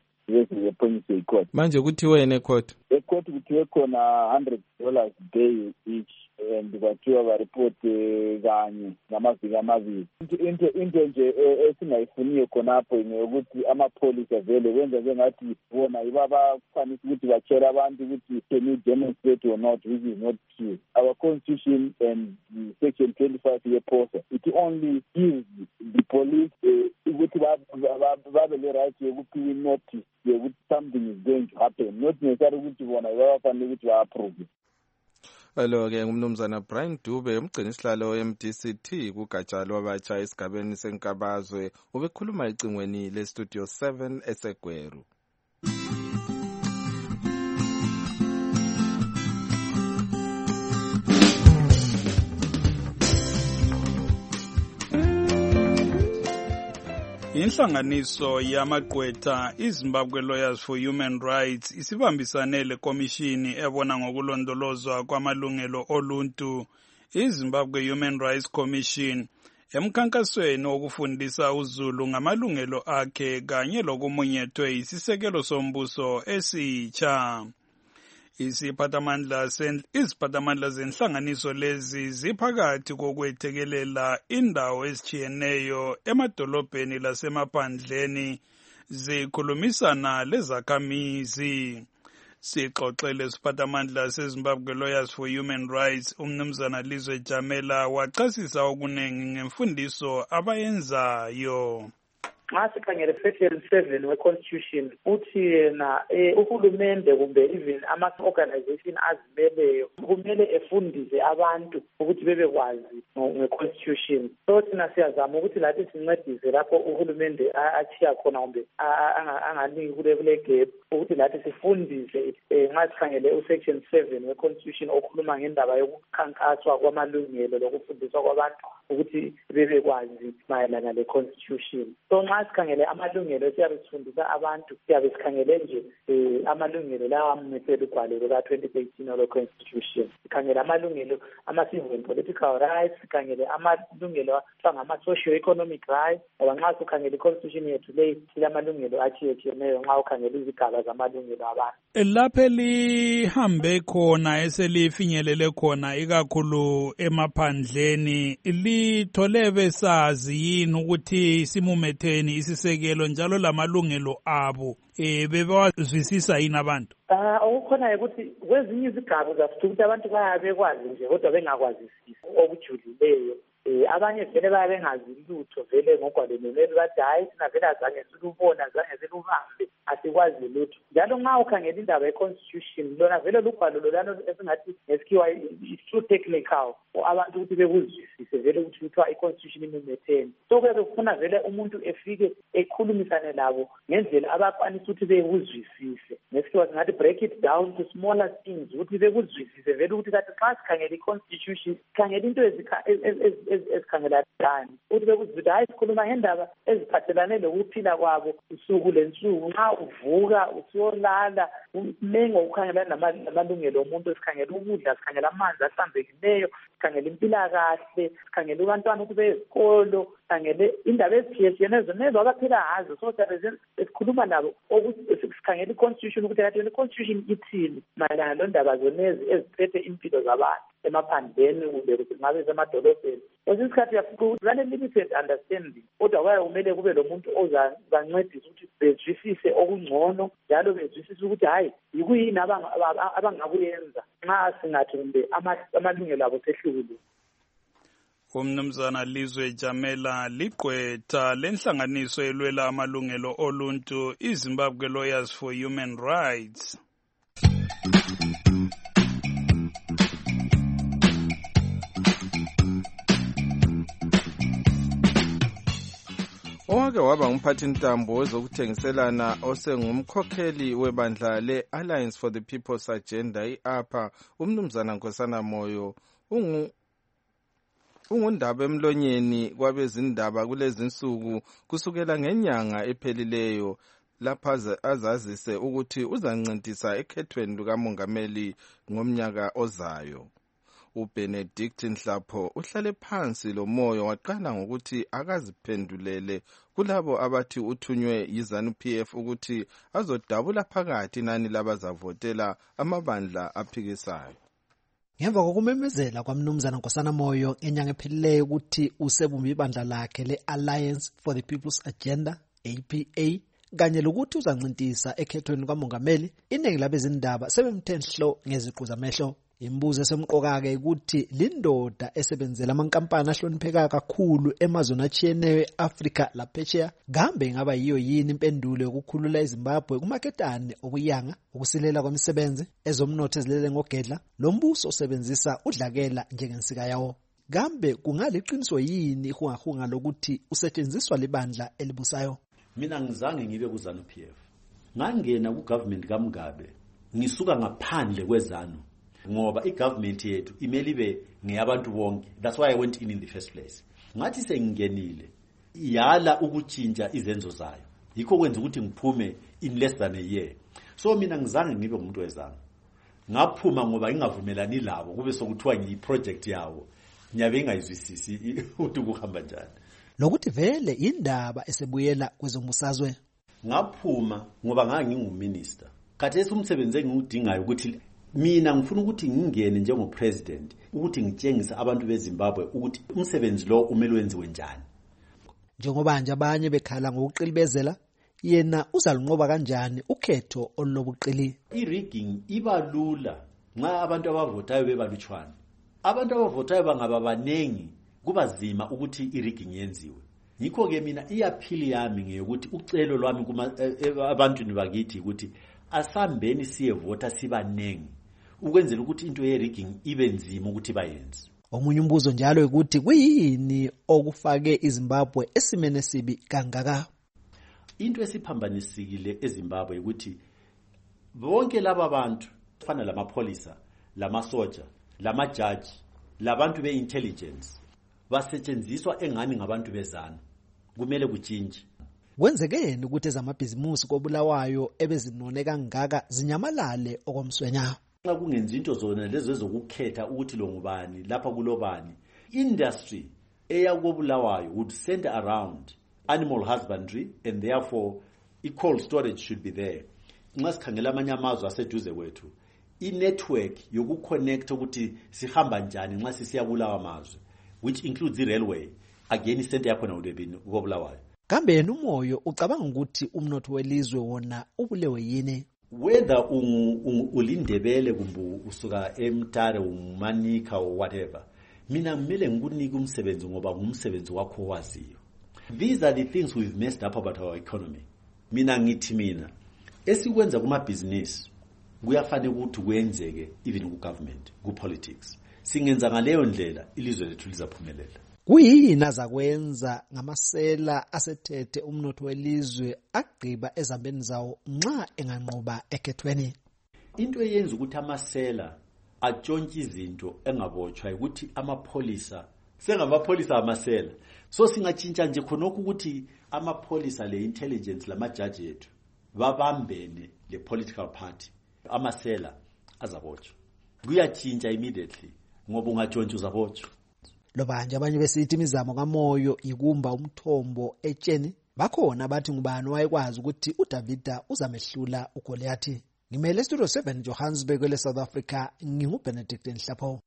Manje kuthiwe ene court? E court kuthiwe khona one hundred dollars a day each and kwathiwa baripote kanye ngamaviki amabili. Into into nje esingayifuniyo khonapho ngokuthi amapholisa vele wenza njengathi bona ibabafanisa ukuthi batshela abantu ukuthi can you demonstrate or not, which is not true. Our constitution and section twenty-five yeposa, it only gives the police ukuthi babe le right yokuthi we notice ukuthi something is going to happen, not necessarily ukuthi bona bafanele ukuthi ba-approve. Alo-ke ngumnumzana Brian Dube umgcinisihlalo we-M D C T kugatsha lwabatsha esigabeni senkabazwe ubekhuluma ecingweni le-Studio seven eseGweru. Inhlanganiso yamagqwetha iZimbabwe Lawyers for Human Rights isibambisane lekomishini ebona ngokulondolozwa kwamalungelo oluntu iZimbabwe Human Rights Commission emkhankasweni wokufundisa uZulu ngamalungelo akhe kanye lokumunyethwe isisekelo sombuso esitsha. Isiphathamandla iziphathamandla zenhlanganiso lezi ziphakathi kokwethekelela indawo ezitshiyeneyo emadolobheni lasemaphandleni zikhulumisana lezakhamizi. Sixoxele isiphathamandla seZimbabwe Lawyers for Human Rights umnumzana Lizwe Jamela wachasisa okuningi ngemfundiso abayenzayo. Nxa sikhangele section seven we-constitution uthi yena uhulumende kumbe even ama-organization azimeleyo kumele efundise abantu ukuthi bebekwazi nge-constitution. So thina siyazama ukuthi lathi sincedise lapho uhulumende achiya khona kumbe anganiki kule gap ukuthi lathi sifundise nxa sikhangele u-section seven we-constitution okhuluma ngendaba yokukhankaswa kwamalungelo lokufundiswa kwabantu ukuthi bebekwazi mayelana le-constitution. So nxa sikhangele amalungelo siyabe sifundisa abantu siyabe sikhangele nje amalungelo lawa amethele ugwalo luka twenty thirteen olo constitution. Sikhangele amalungelo ama-civil and political rights, sikhangele amalungelo angama-socio economic rights, ngoba nxa sikhangele i-constitution yethu leyi silamalungelo atshiyetshiyeneyo nxa ukhangele izigaba zamalungelo abantu. Lapho lihambe khona eselifinyelele khona ikakhulu emaphandleni lithole besazi yini ukuthi simumetheni isisekelo njalo lamalungelo abo eh bebawazwisisa yini abantu? Ah okukhona ukuthi kwezinye izigaba zafuthi ukuthi abantu bayabe kwazi nje kodwa bengakwazisisi okujulileyo. Eh abanye vele bayabe bengazi lutho vele ngogwalelelo bathi hayi sina vele azange silubona azange silubambe asikwazi lutho. Njalo nxa ukhangela indaba ye-constitution lona vele lugwalo lolano esingathi ngesikhiwa is too technical abantu ukuthi bekuzwisise vele ukuthi kuthiwa i-constitution imumetheni. So kuyabe kufuna vele umuntu efike ekhulumisane labo ngendlela abakwanisa ukuthi bekuzwisise. Ngesikhiwa singathi break it down to smaller things ukuthi bekuzwisise vele ukuthi kathi xa sikhangela i-constitution sikhangela into ezikhangela dani ukuthi bekuzwisise hayi sikhuluma ngendaba eziphathelane lokuphila kwabo usuku lensuku nxa uvuka usiyolala umengo ukhangelana namalungelo omuntu sikhangela ukudla sikhangela amanzi ahlambekileyo sikhangela impilakahle sikhangela abantwana ukuthi besikolo sikhangele indaba ezithiyetshiyeneyo zonezo abaphila ngazo so sikhuluma nabo sikhangela i-constitution ukuthi kathi i-constitution ithini mayelana londaba zonezi eziphethe impilo zabantu emaphandleni kumbe ngabe semadolobheni. Osesikhathi yafuna limited understanding kodwa kwaye kumele kube lo muntu ozancedisa ukuthi bezwisise okungcono njalo bezwisise ukuthi hayi yikuyini abangakuyenza nxa singathi kumbe amalungelo abo sehlukile. Umnumzana Lizwe Jamela ligqwetha lenhlanganiso elwela amalungelo oluntu iZimbabwe Lawyers for Human Rights. Owake waba ngumphathintambo wezokuthengiselana osengumkhokheli webandla le-Alliance for the People's Agenda i-A P A umnumzana Nkosana Moyo ungu ungundaba emlonyeni kwabezindaba kulezi nsuku kusukela ngenyanga ephelileyo lapha azazise ukuthi uzancintisa ekhethweni lukamongameli ngomnyaka ozayo. uBenedict Nhlapho uhlale phansi lo Moyo waqala ngokuthi akaziphendulele kulabo abathi uthunywe yiZANU P F ukuthi azodabula phakathi nani labazavotela amabandla aphikisayo. Ngemva kokumemezela kwamnumzana Nkosana Moyo enyanga ephelileyo ukuthi usebumba ibandla lakhe le-Alliance for the People's Agenda, A P A, kanye lokuthi uzancintisa ekhethweni kamongameli, iningi labezindaba sebemthe nhlo ngeziqu zamehlo. Imbuzo esemqoka-ke ukuthi lindoda esebenzela amankampani ahlonipheka kakhulu emazweni achiyeneyo e-Afrika laphesheya kambe ingaba yiyo yini impendulo yokukhulula iZimbabwe kumaketane okuyanga, ukusilela kwemisebenzi, ezomnotho ezilele ngogedla, lo mbuso osebenzisa udlakela njengensika yawo. Kambe kungaliqiniso yini ihungahunga lokuthi usetshenziswa libandla elibusayo? Mina ngizange ngibe kuZANU P F. Ngangena ku-government kaMgabe, ngisuka ngaphandle kweZANU. Ngoba i-government yethu imele ibe ngeyabantu bonke. That's why I went in in the first place. Ngathi sengingenile yala ukutshintsha izenzo zayo. Yikho kwenza ukuthi ngiphume in less than a year. So mina ngizange ngibe umuntu wezangu. Ngaphuma ngoba ngingavumelani labo kube sokuthiwa ngiyi-project yawo. Nyabe ngayizwisisi ukuthi kuhamba njani. Lokuthi vele indaba esebuyela kwezombusazwe. Ngaphuma ngoba nganginguminister. Khathesi umsebenzi engiwudingayo ukuthi mina ngifuna ukuthi ngingene njengopresident ukuthi ngitshengise abantu beZimbabwe ukuthi umsebenzi lo umele wenziwe njani. Njengoba nje abanye bekhala ngokuqilibezela, yena uzalunqoba kanjani ukhetho olunobuqili? I-rigging iba lula nxa abantu abavotayo bebalutshwana. Abantu abavotayo bangaba banengi kuba zima ukuthi i-rigging yenziwe. Yikho ke mina iyaphili yami ngeyokuthi ucelo lwami kuma abantwini bakithi ukuthi asambeni siyevota sibanengi ukwenzela ukuthi into ye-rigging ibe nzima ukuthi bayenze. Omunye umbuzo njalo ukuthi kuyini okufake iZimbabwe esimene sibi kangaka? Into esiphambanisile eZimbabwe ukuthi bonke laba bantu fana lamapolisa, lamasoja, lamajaji, labantu be-intelligence basetshenziswa engani ngabantu beZANU. Kumele kutshintshe. Kwenzekeni ukuthi ezamabhizimusi koBulawayo ebezinone kangaka zinyamalale okomswenya? Xa kungenza into zona lezo ezokukhetha ukuthi lo ngubani lapha kulobani, industry eyakoBulawayo would center around animal husbandry and therefore i-cold storage should be there. Nxa sikhangela amanye amazwe aseduze kwethu, i-network yokuconnect ukuthi sihamba njani nxa sisiya kulawa amazwe, which includes i-railway, again i-center yakhona would have been koBulawayo. Kambe yena uMoyo ucabanga ukuthi umnotho welizwe wona ubulewe yini? Whether ulindebele kumbe usuka eMtare umanika or whatever, mina kumele ngikunike umsebenzi ngoba ngumsebenzi wakho waziyo. These are the things we've messed up about our economy. Mina ngithi mina esikwenza kumabhizinisi kuyafanele ukuthi kwenzeke even ku-government, ku-politics. Singenza ngaleyo ndlela ilizwe lethu lizaphumelela. Kuyini azakwenza ngamasela asethethe umnotho welizwe agqiba ezambeni zawo nxa enganqoba ekhethweni? Into eyenza ukuthi amasela atshontshe izinto engabotshwa ukuthi amapolisa sengamapolisa amasela. So singatshintsha nje khonokho ukuthi amapolisa le-intelligence lamajaji ethu babambene le-political party, amasela azabotshwa. Kuyatshintsha immediately ngoba ungatshontsha uzabotshwa. Lobanje abanye besithi imizamo kaMoyo ikumba umthombo etsheni, bakhona bathi ngubani wayekwazi ukuthi uDavida uzamehlula uGoliathi. Ngimele Studio seven Johannesburg le South Africa, nginguBenedict Nhlapho.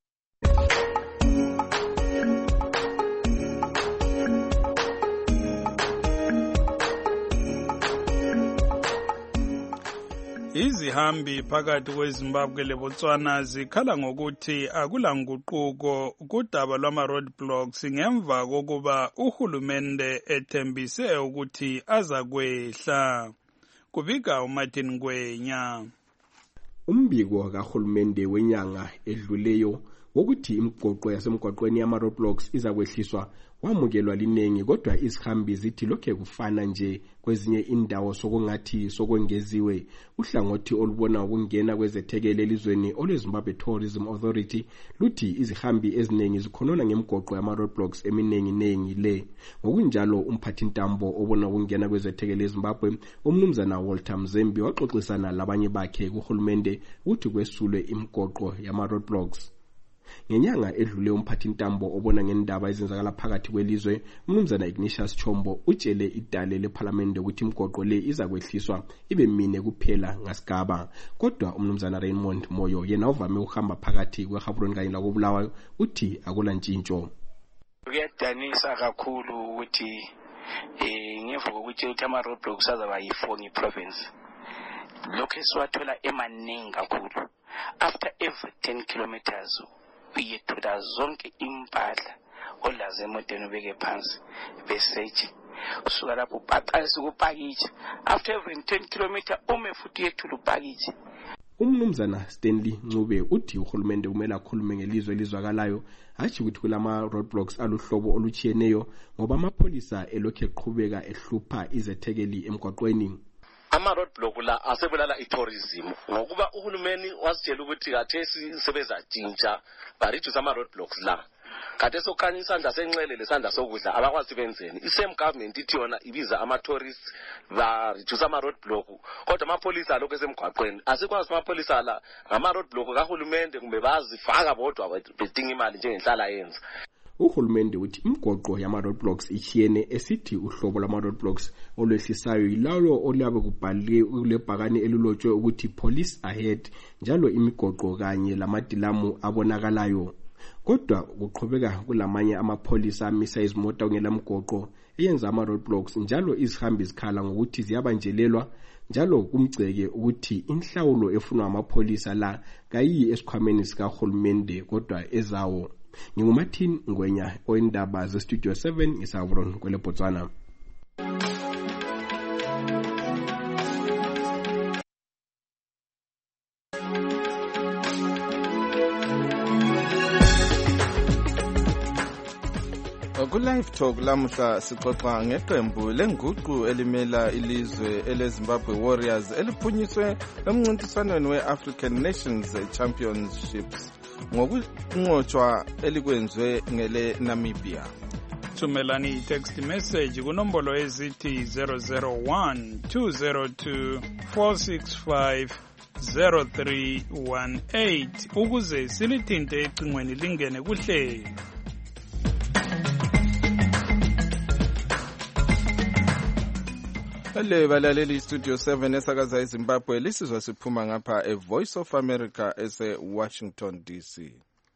Izihambi phakathi kweZimbabwe leBotswana zikhala ngokuthi akula nguquko kudaba lwama-roadblocks ngemva kokuba uhulumende ethembise ukuthi azakwehla. Kubika uMartin Ngwenya. Umbiko kahulumende wenyanga edluleyo wokuthi imigoqo yasemgwaqweni yama-roadblocks izakwehliswa wamukelwa linengi, kodwa izihambi zithi lokhe kufana nje kwezinye indawo sokungathi sokwengeziwe. Uhlangothi olubona ukungena kwezethekeli elizweni olweZimbabwe Tourism Authority luthi izihambi eziningi zikhonona ngemigoqo yama-roadblocks eminengi nengi le. Ngokunjalo umphathintambo obona ukungena kwezethekeli eZimbabwe umnumzana Walter Mzembi waxoxisana labanye bakhe kuhulumende ukuthi kwesulwe imigoqo yama-roadblocks. ngenyanga edlule umphathintambo obona ngendaba ezenzakala phakathi kwelizwe umnumzana Ignatius Chombo utshele idale lephalamende ukuthi imigoqo le iza kwehliswa ibe mine kuphela ngasigaba. Kodwa umnumzana Raymond Moyo yena uvame ukuhamba phakathi kweGaborone kanye lakobulawayo uthi akula ntshintsho. Kuyadanisa kakhulu ukuthi eh ngevuka ukuthi uthi ama roadblocks azaba yi-four nge-province. Lokho esiwathola emaningi kakhulu. After every ten kilometers uyethola zonke impahla olaze emotweni ubeke phansi besearch usuka lapho uqaqisa ukupakisha. After every ten kilometers ume futhi yethula upakisha. Umnumzana Stanley Ncube uthi uhulumende kumele akhulume ngelizwe elizwakalayo hathi ukuthi kulama roadblocks aluhlobo oluchiyeneyo ngoba amapholisa elokhe eqhubeka ehlupha izethekeli emgwaqweni. Ama roadblock la asebulala itourism ngokuba uhulumeni wasitshela ukuthi kathesi sebeza jinja ba reduce ama roadblocks la. Kade sokhanya isandla senxele lesandla sokudla abakwazi benzeni. I-same government ithi yona ibiza ama tourists ba reduce ama roadblock kodwa amapolisa lokho esemgwaqweni asikwazi amapolisa la ngama roadblock kahulumende kumbe bazifaka bodwa bedinga imali njengenhlala yenza. Uhulumende uthi imigoqo yama roadblocks ichiyene esithi uhlobo lama roadblocks olwehlisayo yilawo olabe kubhaliwe kulebhakane elilotshwe ukuthi police ahead njalo imigoqo kanye lamadilamu abonakalayo. Kodwa kuqhubeka kulamanye amapholisa amisa izimota kungelamgoqo eyenza ama roadblocks njalo izihambi zikhala ngokuthi ziyabanjelelwa njalo kumgceke ukuthi inhlawulo efunwa amapholisa la kayiyi esikhwameni sikahulumende kodwa ezawo. NginguMartin Ngwenya oyindaba ze Studio seven ngisavuron kwele Botswana. Ku-Live Talk lamuhla sixoxa ngeqembu lenguqu elimela ilizwe eleZimbabwe Warriors eliphunyiswe emncintiswaneni we-African Nations Championships ngokunqotshwa elikwenzwe ngele Namibia. Thumelani i-text message kunombolo ezithi zero zero one two zero two four six five zero three one eight ukuze silithinte ecingweni lingene kuhlelo. Hello balaleli Studio seven esakaza eZimbabwe lisizwa siphuma ngapha e Voice of America ese Washington D C.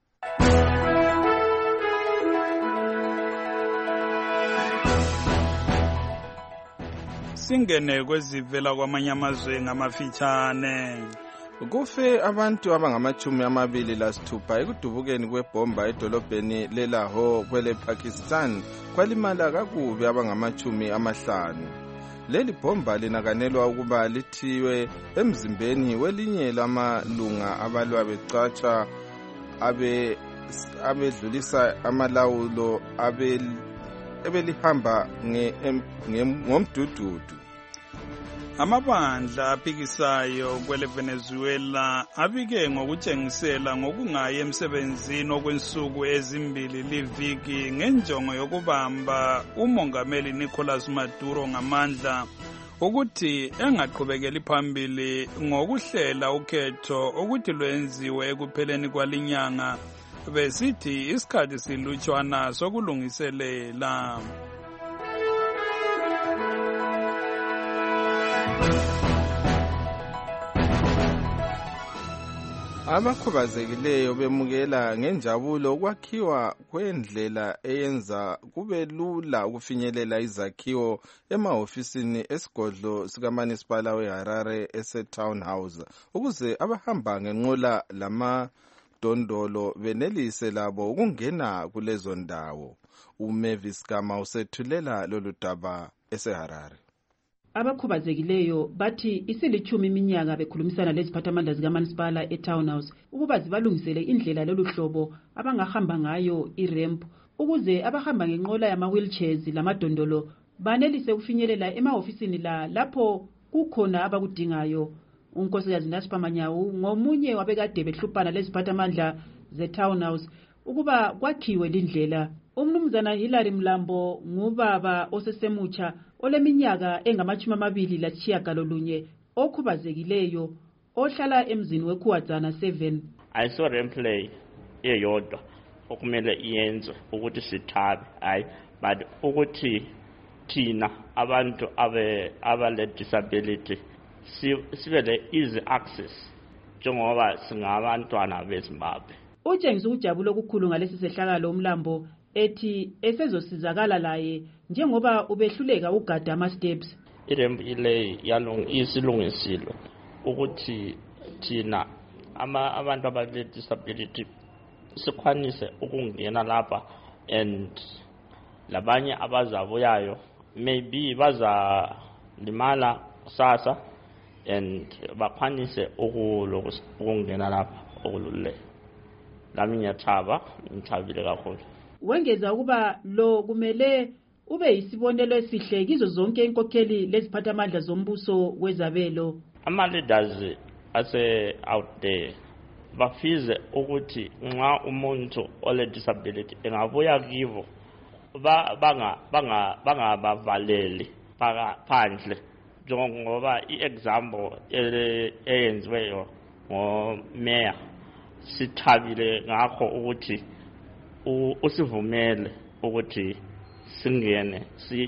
Singene kwezivela kwamanye amazwe ngamafitshane. Kufe abantu abangamachumi amabili lasithupha ekudubukeni kwebomba edolobheni leLahore kwele Pakistan kwalimala kakubi abangamachumi amahlanu. Leli bomba linakanelwa ukuba lithiwe emzimbeni welinye lamalunga abalwa becatsha abe abedlulisa amalawulo abe ebelihamba ngomdududu. Amabandla aphikisayo kwele Venezuela abike ngokutshengisela ngokungayi emsebenzini okwensuku ezimbili liviki ngenjongo yokubamba umongameli Nicolas Maduro ngamandla ukuthi engaqhubekeli phambili ngokuhlela ukhetho ukuthi lwenziwe ekupheleni kwalinyanga besithi isikhathi silutshwana sokulungiselela. Abakhubazekileyo bemukela ngenjabulo ukwakhiwa kwendlela eyenza kube lula ukufinyelela izakhiwo emahofisini esigodlo sikaManisipala weHarare ese-Townhouse ukuze abahamba ngenqola lamadondolo benelise labo ukungena kulezo ndawo. uMavis Gama usethulela lolu daba eseHarare. Abakhubazekileyo bathi isilithumi iminyaka bekhulumisana leziphathamandla zikaManisipala eTownhouse ukuba zibalungisele indlela lolu hlobo abangahamba ngayo iramp ukuze abahamba ngenqola yama-wheelchairs lamadondolo banelise ukufinyelela emahofisini la lapho kukhona abakudingayo. Unkosikazi Nasipha Manyawu ngomunye wabekade behluphana leziphathamandla zeTownhouse ukuba kwakhiwe lindlela. Umnumzana Hilary Mlambo ngubaba osesemutsha oleminyaka engamachumi amabili lasitshiyagalolunye okhubazekileyo ohlala emzini weKhuwadzana seven. I saw ramp lay eyodwa okumele iyenze ukuthi sithabe hayi but ukuthi thina abantu abe abale disability sibe le easy access njengoba singabantwana beZimbabwe. Utshengisa ukujabulo okukhulu ngalesi sehlakalo uMlambo ethi esezosizakala laye njengoba ubehluleka ugada ama steps. Irembu ile yalung isilungisilo ukuthi thina ama abantu abale disability sikwanise ukungena lapha and labanye abazabuyayo maybe baza limala sasa and bakwanise ukungena lapha okulule. Lami ngiyathaba ngithabile kakhulu. Wengeza ukuba lo kumele ube yisibonelo esihle kizo zonke inkokheli leziphathamandla zombuso wezabelo. Ama leaders ase out there bafize ukuthi nxa umuntu ole disability engabuya kivo banga banga bangabavaleli phandle njengoba iexample eyenziweyo ngomeya sithabile ngakho ukuthi usivumele ukuthi singene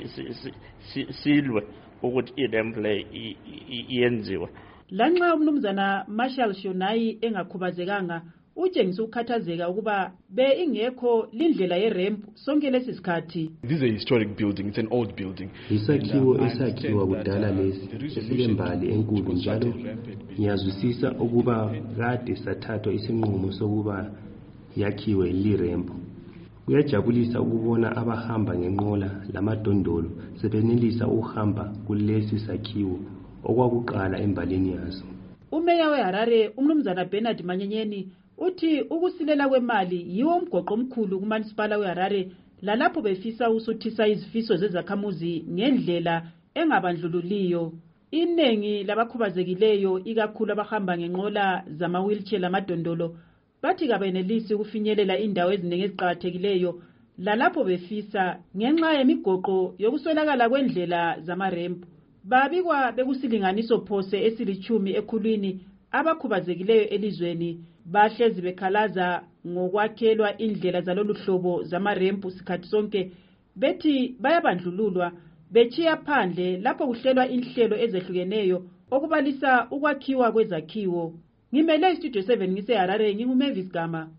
silwe ukuthi i-remplay iyenziwe. Lanxa umnumzana Marshall Shonayi engakhubazekanga utshengisa ukukhathazeka ukuba be ingekho lindlela yeremp sonke lesi sikhathi. This is a historic building, it's an old building. Isakhiwo esakhiwa kudala lesi esilembali enkulu njalo ngiyazwisisa ukuba kade sathathwa isinqumo sokuba yakhiwe liremp. Kuyajabulisa ukubona abahamba ngenqola lamadondolo sebenelisa ukuhamba kulesi sakhiwo okwakuqala embalini yazo. Umeya weHarare umnumzana Bernard Manyenyeni uthi ukusilela kwemali yiwo umgoqo omkhulu kuManisipala weHarare lalapho befisa usuthisa izifiso zezakhamuzi ngendlela engabandlululiyo. Inengi labakhubazekileyo ikakhulu abahamba ngenqola zama wheelchair lamadondolo bathi kabenelisi ukufinyelela indawo eziningi eziqhakathekileyo lalapho befisa ngenxa yemigoqo yokuswelakala kwendlela zamarempu. Babikwa bekusilinganiso phose esilichumi ekhulwini abakhubazekileyo elizweni bahlezi bekhalaza ngokwakhelwa indlela zalolu hlobo zamarempu sikhathi sonke bethi bayabandlululwa bechiya phandle lapho kuhlelwa inhlelo ezehlukeneyo okubalisa ukwakhiwa kwezakhiwo. Ngimele istudio seven ngiseHarare nginguMavis Gama.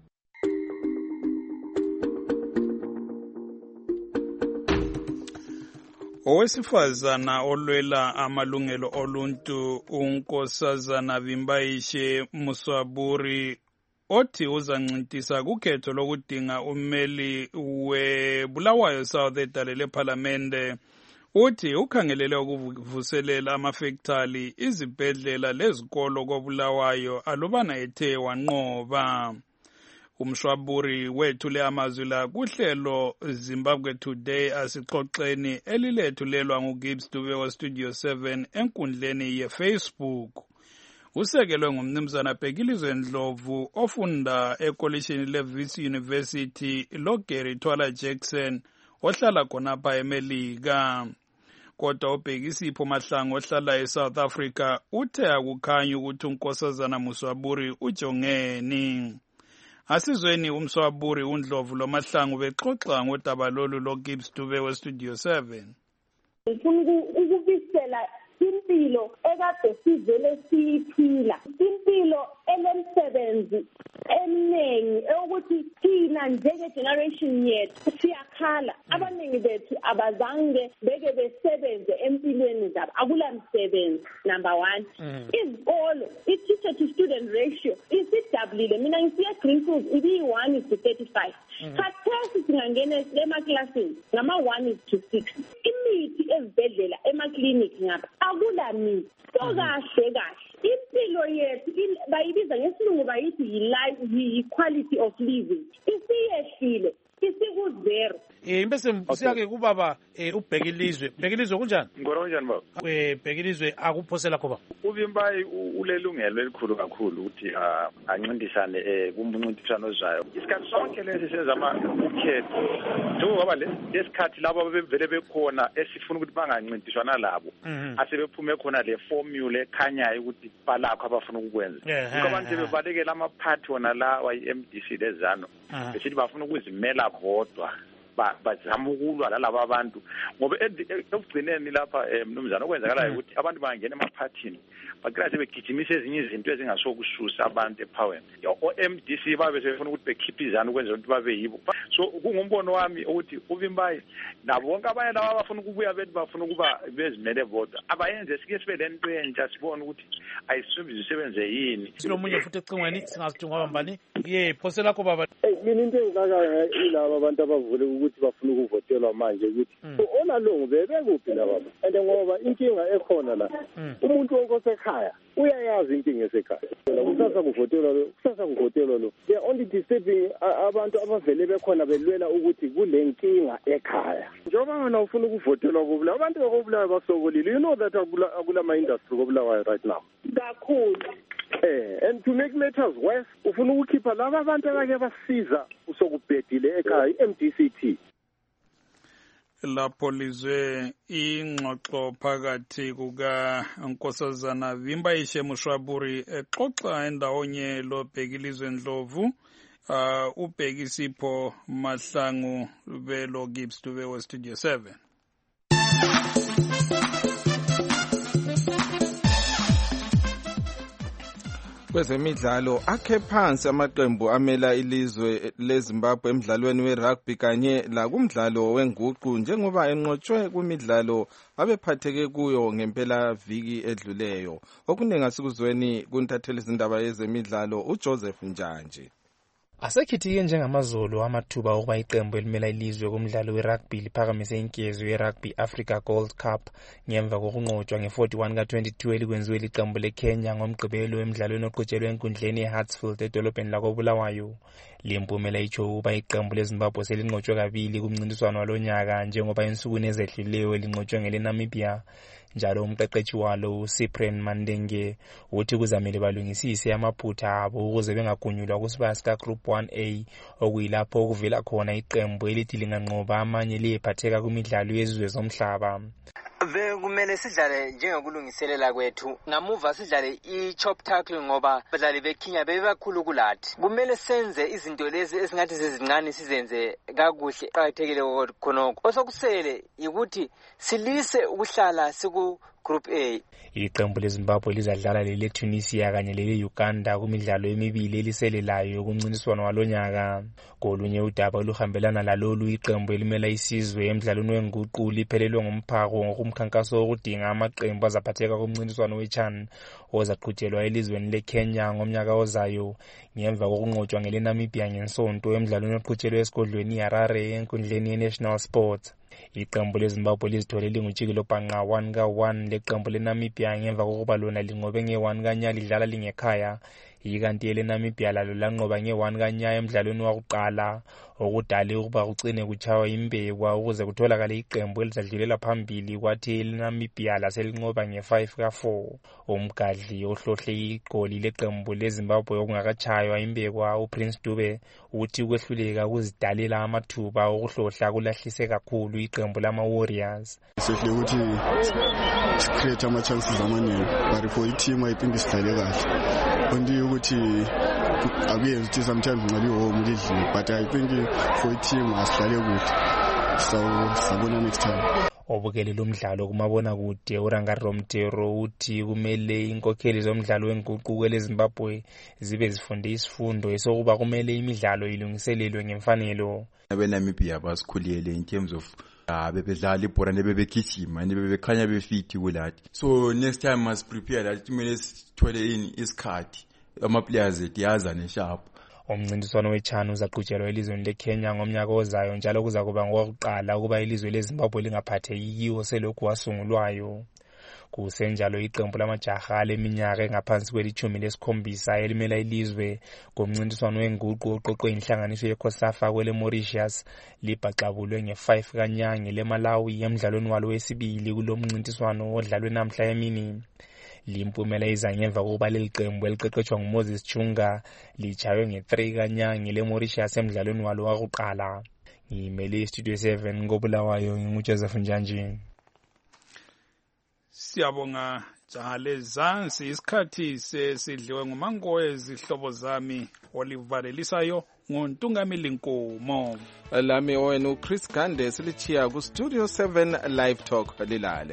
Owesifazana olwela amalungelo oluntu unkosazana Vimbaishe Muswaburi othi uzancintisa kukhetho lokudinga ummeli weBulawayo South edalele eParliamente uthi ukhangelele ukuvuselela amafektali izibhedlela lezikolo koBulawayo alubana ethe wanqoba. Umshwaburi wethule amazwi la kuhlelo Zimbabwe Today asixoxeni elilethulelwa nguGibbs Dube wa Studio seven enkundleni yeFacebook. Usekelwe ngumnumzana Bhekilizwe Ndlovu ofunda ekolishini leVisi University loGary Twala Jackson ohlala khonapha eMelika. Kodwa uBhekisipho Mahlangu ohlala eSouth Africa uthe akukhanya ukuthi unkosazana Muswaburi ujongeni. Asizweni uMswaburi uNdlovu loMahlangu bexoxa ngodaba lolu loGibbs Dube we Studio seven. Ukubisela impilo ekade sizele siyiphila, impilo elemsebenzi eminingi ukuthi thina njenge generation yethu siyakhala. Abaningi bethu abazange beke besebenze empilweni zabo, akula msebenzi. Number one, izikolo i-teacher to student ratio isidabulile. Mina ngisiya Greenfield ibi one is to thirty-five. Khathesi singangena emaklasini ngama one is to six. Imithi ezibhedlela emaklinikhi ngapha akula mithi. So kahle kahle impilo yethu bayibiza ngesilungu bayithi yi-life, yi-quality of living isiyehlile isiku zero. Eh bese siyake kubaba eh ubheka ilizwe. Bheka ilizwe kunjani? Ngoro kunjani baba? Eh bheka ilizwe akuphosela khoba. Uvimbayi ulelungelo elikhulu kakhulu ukuthi ancindisane eh kumuncintiswano ozayo. Isikhathi sonke lesi sezama ukhetho. Njengoba le lesikhathi labo bevele bekhona esifuna ukuthi bangancintiswana labo. Asebephume khona le formula ekhanyayo ukuthi balakho abafuna ukukwenza. Abantu bebalekela amaphathi wona la wa-M D C lezano. Besithi bafuna ukuzimela bodwa. Bazama ukulwa lalabo abantu ngoba ekugcineni lapha mnumzana okwenzakalayo ukuthi abantu bangena emaphathini baqala sebegijimise ezinye izinto ezingasokususa abantu epower o-M D C babe sebefuna ukuthi bekhiphe izana ukwenza ukuthi babe yibo so kungumbono wami ukuthi uvimbayi nabo bonke abanye laba abafuna ukubuya bethi bafuna ukuba bezimele bodwa abayenze sike sibe lento entsha sibone ukuthi ayisubizwe isebenze yini sinomunye futhi ecingweni singasidunga bambani ye phosela ko baba mina into engaka ilaba abantu abavule ukuthi bafuna ukuvotelwa manje ukuthi onalongo bebekuphi laba and ngoba inkinga ekhona la umuntu wonke osekhaya uyayazi inkinga esekhaya kusasa kuvotelwa kusasa kuvotelwa lo they are only disturbing abantu abavele bekhona belwela ukuthi kule nkinga ekhaya njengoba wena ufuna ukuvotelwa kubula abantu bakubulayo basokolile you know that akula akula ma industry kobulawayo right now kakhulu eh and to make matters worse ufuna ukukhipha laba abantu abake basiza usokubhedile ekhaya i-M D C T lapho lizwe ingxoxo phakathi kuka Nkosazana Vimbayishe Mushwaburi exoxa endawonye lobhekilizwe Ndlovu uh ubhekisipho Mahlangu velo Gibbs to we studio seven. Kwezemidlalo akhe phansi amaqembu amela ilizwe leZimbabwe emidlalweni werugby kanye la kumdlalo wenguqu njengoba enqotshwe kumidlalo abephatheke kuyo ngempela viki edluleyo okuningi asikuzweni kuntatheli izindaba yezemidlalo uJoseph Njanje. Asekhithike njengamazolo amathuba okuba iqembu elimela ilizwe kumdlalo werugby liphakamise inkezo yerugby Africa Gold Cup ngemva kokunqotshwa nge-forty-one ka twenty-two elikwenziwe liqembu leKenya ngomgqibelo emidlalweni oqhutshelwe enkundleni eHartsfield edolobheni lakobulawayo. Limpumela itsho ukuba iqembu leZimbabwe selinqotshwe kabili kumncintiswano walonyaka njengoba ensukwini ezedluleyo linqotshwe ngeleNamibia. Njalo umqeqeshi walo Cyprian Mandenge uthi kuzamele balungisise amaphutha abo ukuze bengagunyulwa kusibaya sika Group one A okuyilapho okuvela khona iqembu elithi linganqoba amanye liyephatheka kumidlalo yezizwe zomhlaba. Kumele sidlale njengokulungiselela kwethu namuva sidlale i-chop tackle ngoba badlali beKenya bebakhulu kulathi. Kumele senze izinto lezi esingathi sezincane sizenze kakuhle qhakathekile khonoko. Osokusele ukuthi silise ukuhlala siku Group A. Iqembu leZimbabwe lizadlala lele Tunisia kanye lele Uganda kumidlalo emibili eliselelayo kumncintiswano walonyaka. Kolunye udaba oluhambelana lalolu iqembu elimela isizwe emidlalweni wenguqu liphelelwe ngomphako ngokumkhankaso wokudinga amaqembu azaphatheka kumncintiswano weChan ozaqhutshelwa elizweni leKenya ngomnyaka ozayo ngemva kokunqotshwa ngeleNamibia ngensonto emidlalweni oqhutshelwe esigodlweni iHarare enkundleni yeNational Sports. Iqembu leZimbabwe lizithole lingutshikilo bhanqa one ka one leqembu leNamibia ngemva kokuba lona linqobe nge-one kanya lidlala lingekhaya. Ikanti eleNamibia lalo lanqoba nge-one kanya emidlalweni wakuqala okudale ukuba kucine kuchawa imbekwa ukuze kutholakale iqembu elizadlulela phambili kwathi eleNamibia laselinqoba nge-five ka four. Umgadli ohlohle igoli leqembu leZimbabwe okungakachaywa imbekwa uPrince Dube uthi ukwehluleka ukuzidalela amathuba okuhlohla kulahlise kakhulu iqembu lama-Warriors. Sehle ukuthi create ama chances amaningi but for i-team I think isidlale kahle. Only ukuthi akuyenza ukuthi sometimes ngabe home lidliwe but I think for i-team asidlale kuhle. So sabona next time. Obukele lomdlalo kumabona kude uRangari Romtero uthi kumele inkokheli zomdlalo wenguqu leZimbabwe zibe zifunde isifundo esokuba kumele imidlalo ilungiselelwe ngemfanelo. abeNamibia basikhulele in terms of uh, bebedlala ibhola nebebegijima nebebekhanya befiti kulathi. So next time must prepare that kumele sithole ini isikhathi ama players ethu yazane sharp. Umncintiswano weChan uzaqhutshelwa elizweni leKenya ngomnyaka ozayo njalo kuza kuba ngokuqala ukuba ilizwe leZimbabwe lingaphatheki kiwo selokhu wasungulwayo. Kusenjalo iqembu lamajaha leminyaka engaphansi kwelithumi lesikhombisa elimela ilizwe ngomncintiswano wenguqu oqoqwe inhlanganiso yeCOSAFA kwele Mauritius libhaxabulwe nge-five kanyange leMalawi emdlalweni walo wesibili kulo mncintiswano odlalwe namhla emini. Limpumela iza ngemva kokuba leli qembu eliqeqeshwa nguMoses Chunga litshaywe nge-three kanyange leMauritius emdlalweni walo wakuqala. Ngimele iStudio seven ngobulawayo nginguJoseph Njanji. Siyabonga Jale Zansi, isikhathi sesidliwe ngumangoye izihlobo zami olivalelisayo nguntungamili Nkomo. Lami wena uChris Gande silichiya ku Studio seven Live Talk lilale.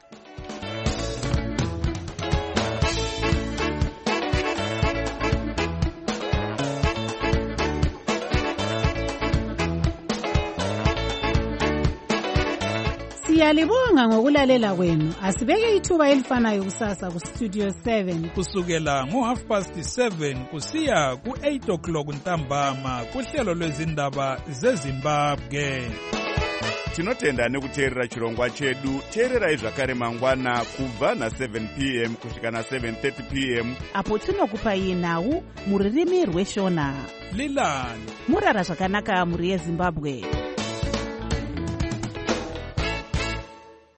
Siyalibonga ngokulalela kwenu. Asibeke ithuba elifanayo kusasa ku Studio seven kusukela ngo half past seven kusiya ku eight o'clock ntambama kuhlelo lwezindaba zeZimbabwe. Tinotenda nekuteerera chirongwa chedu. Teererai zvakare mangwana kubva na seven p m kusvika na seven thirty p m apo tinokupai nhau muririmi rweshona. Lilani murara zvakanaka muri yeZimbabwe.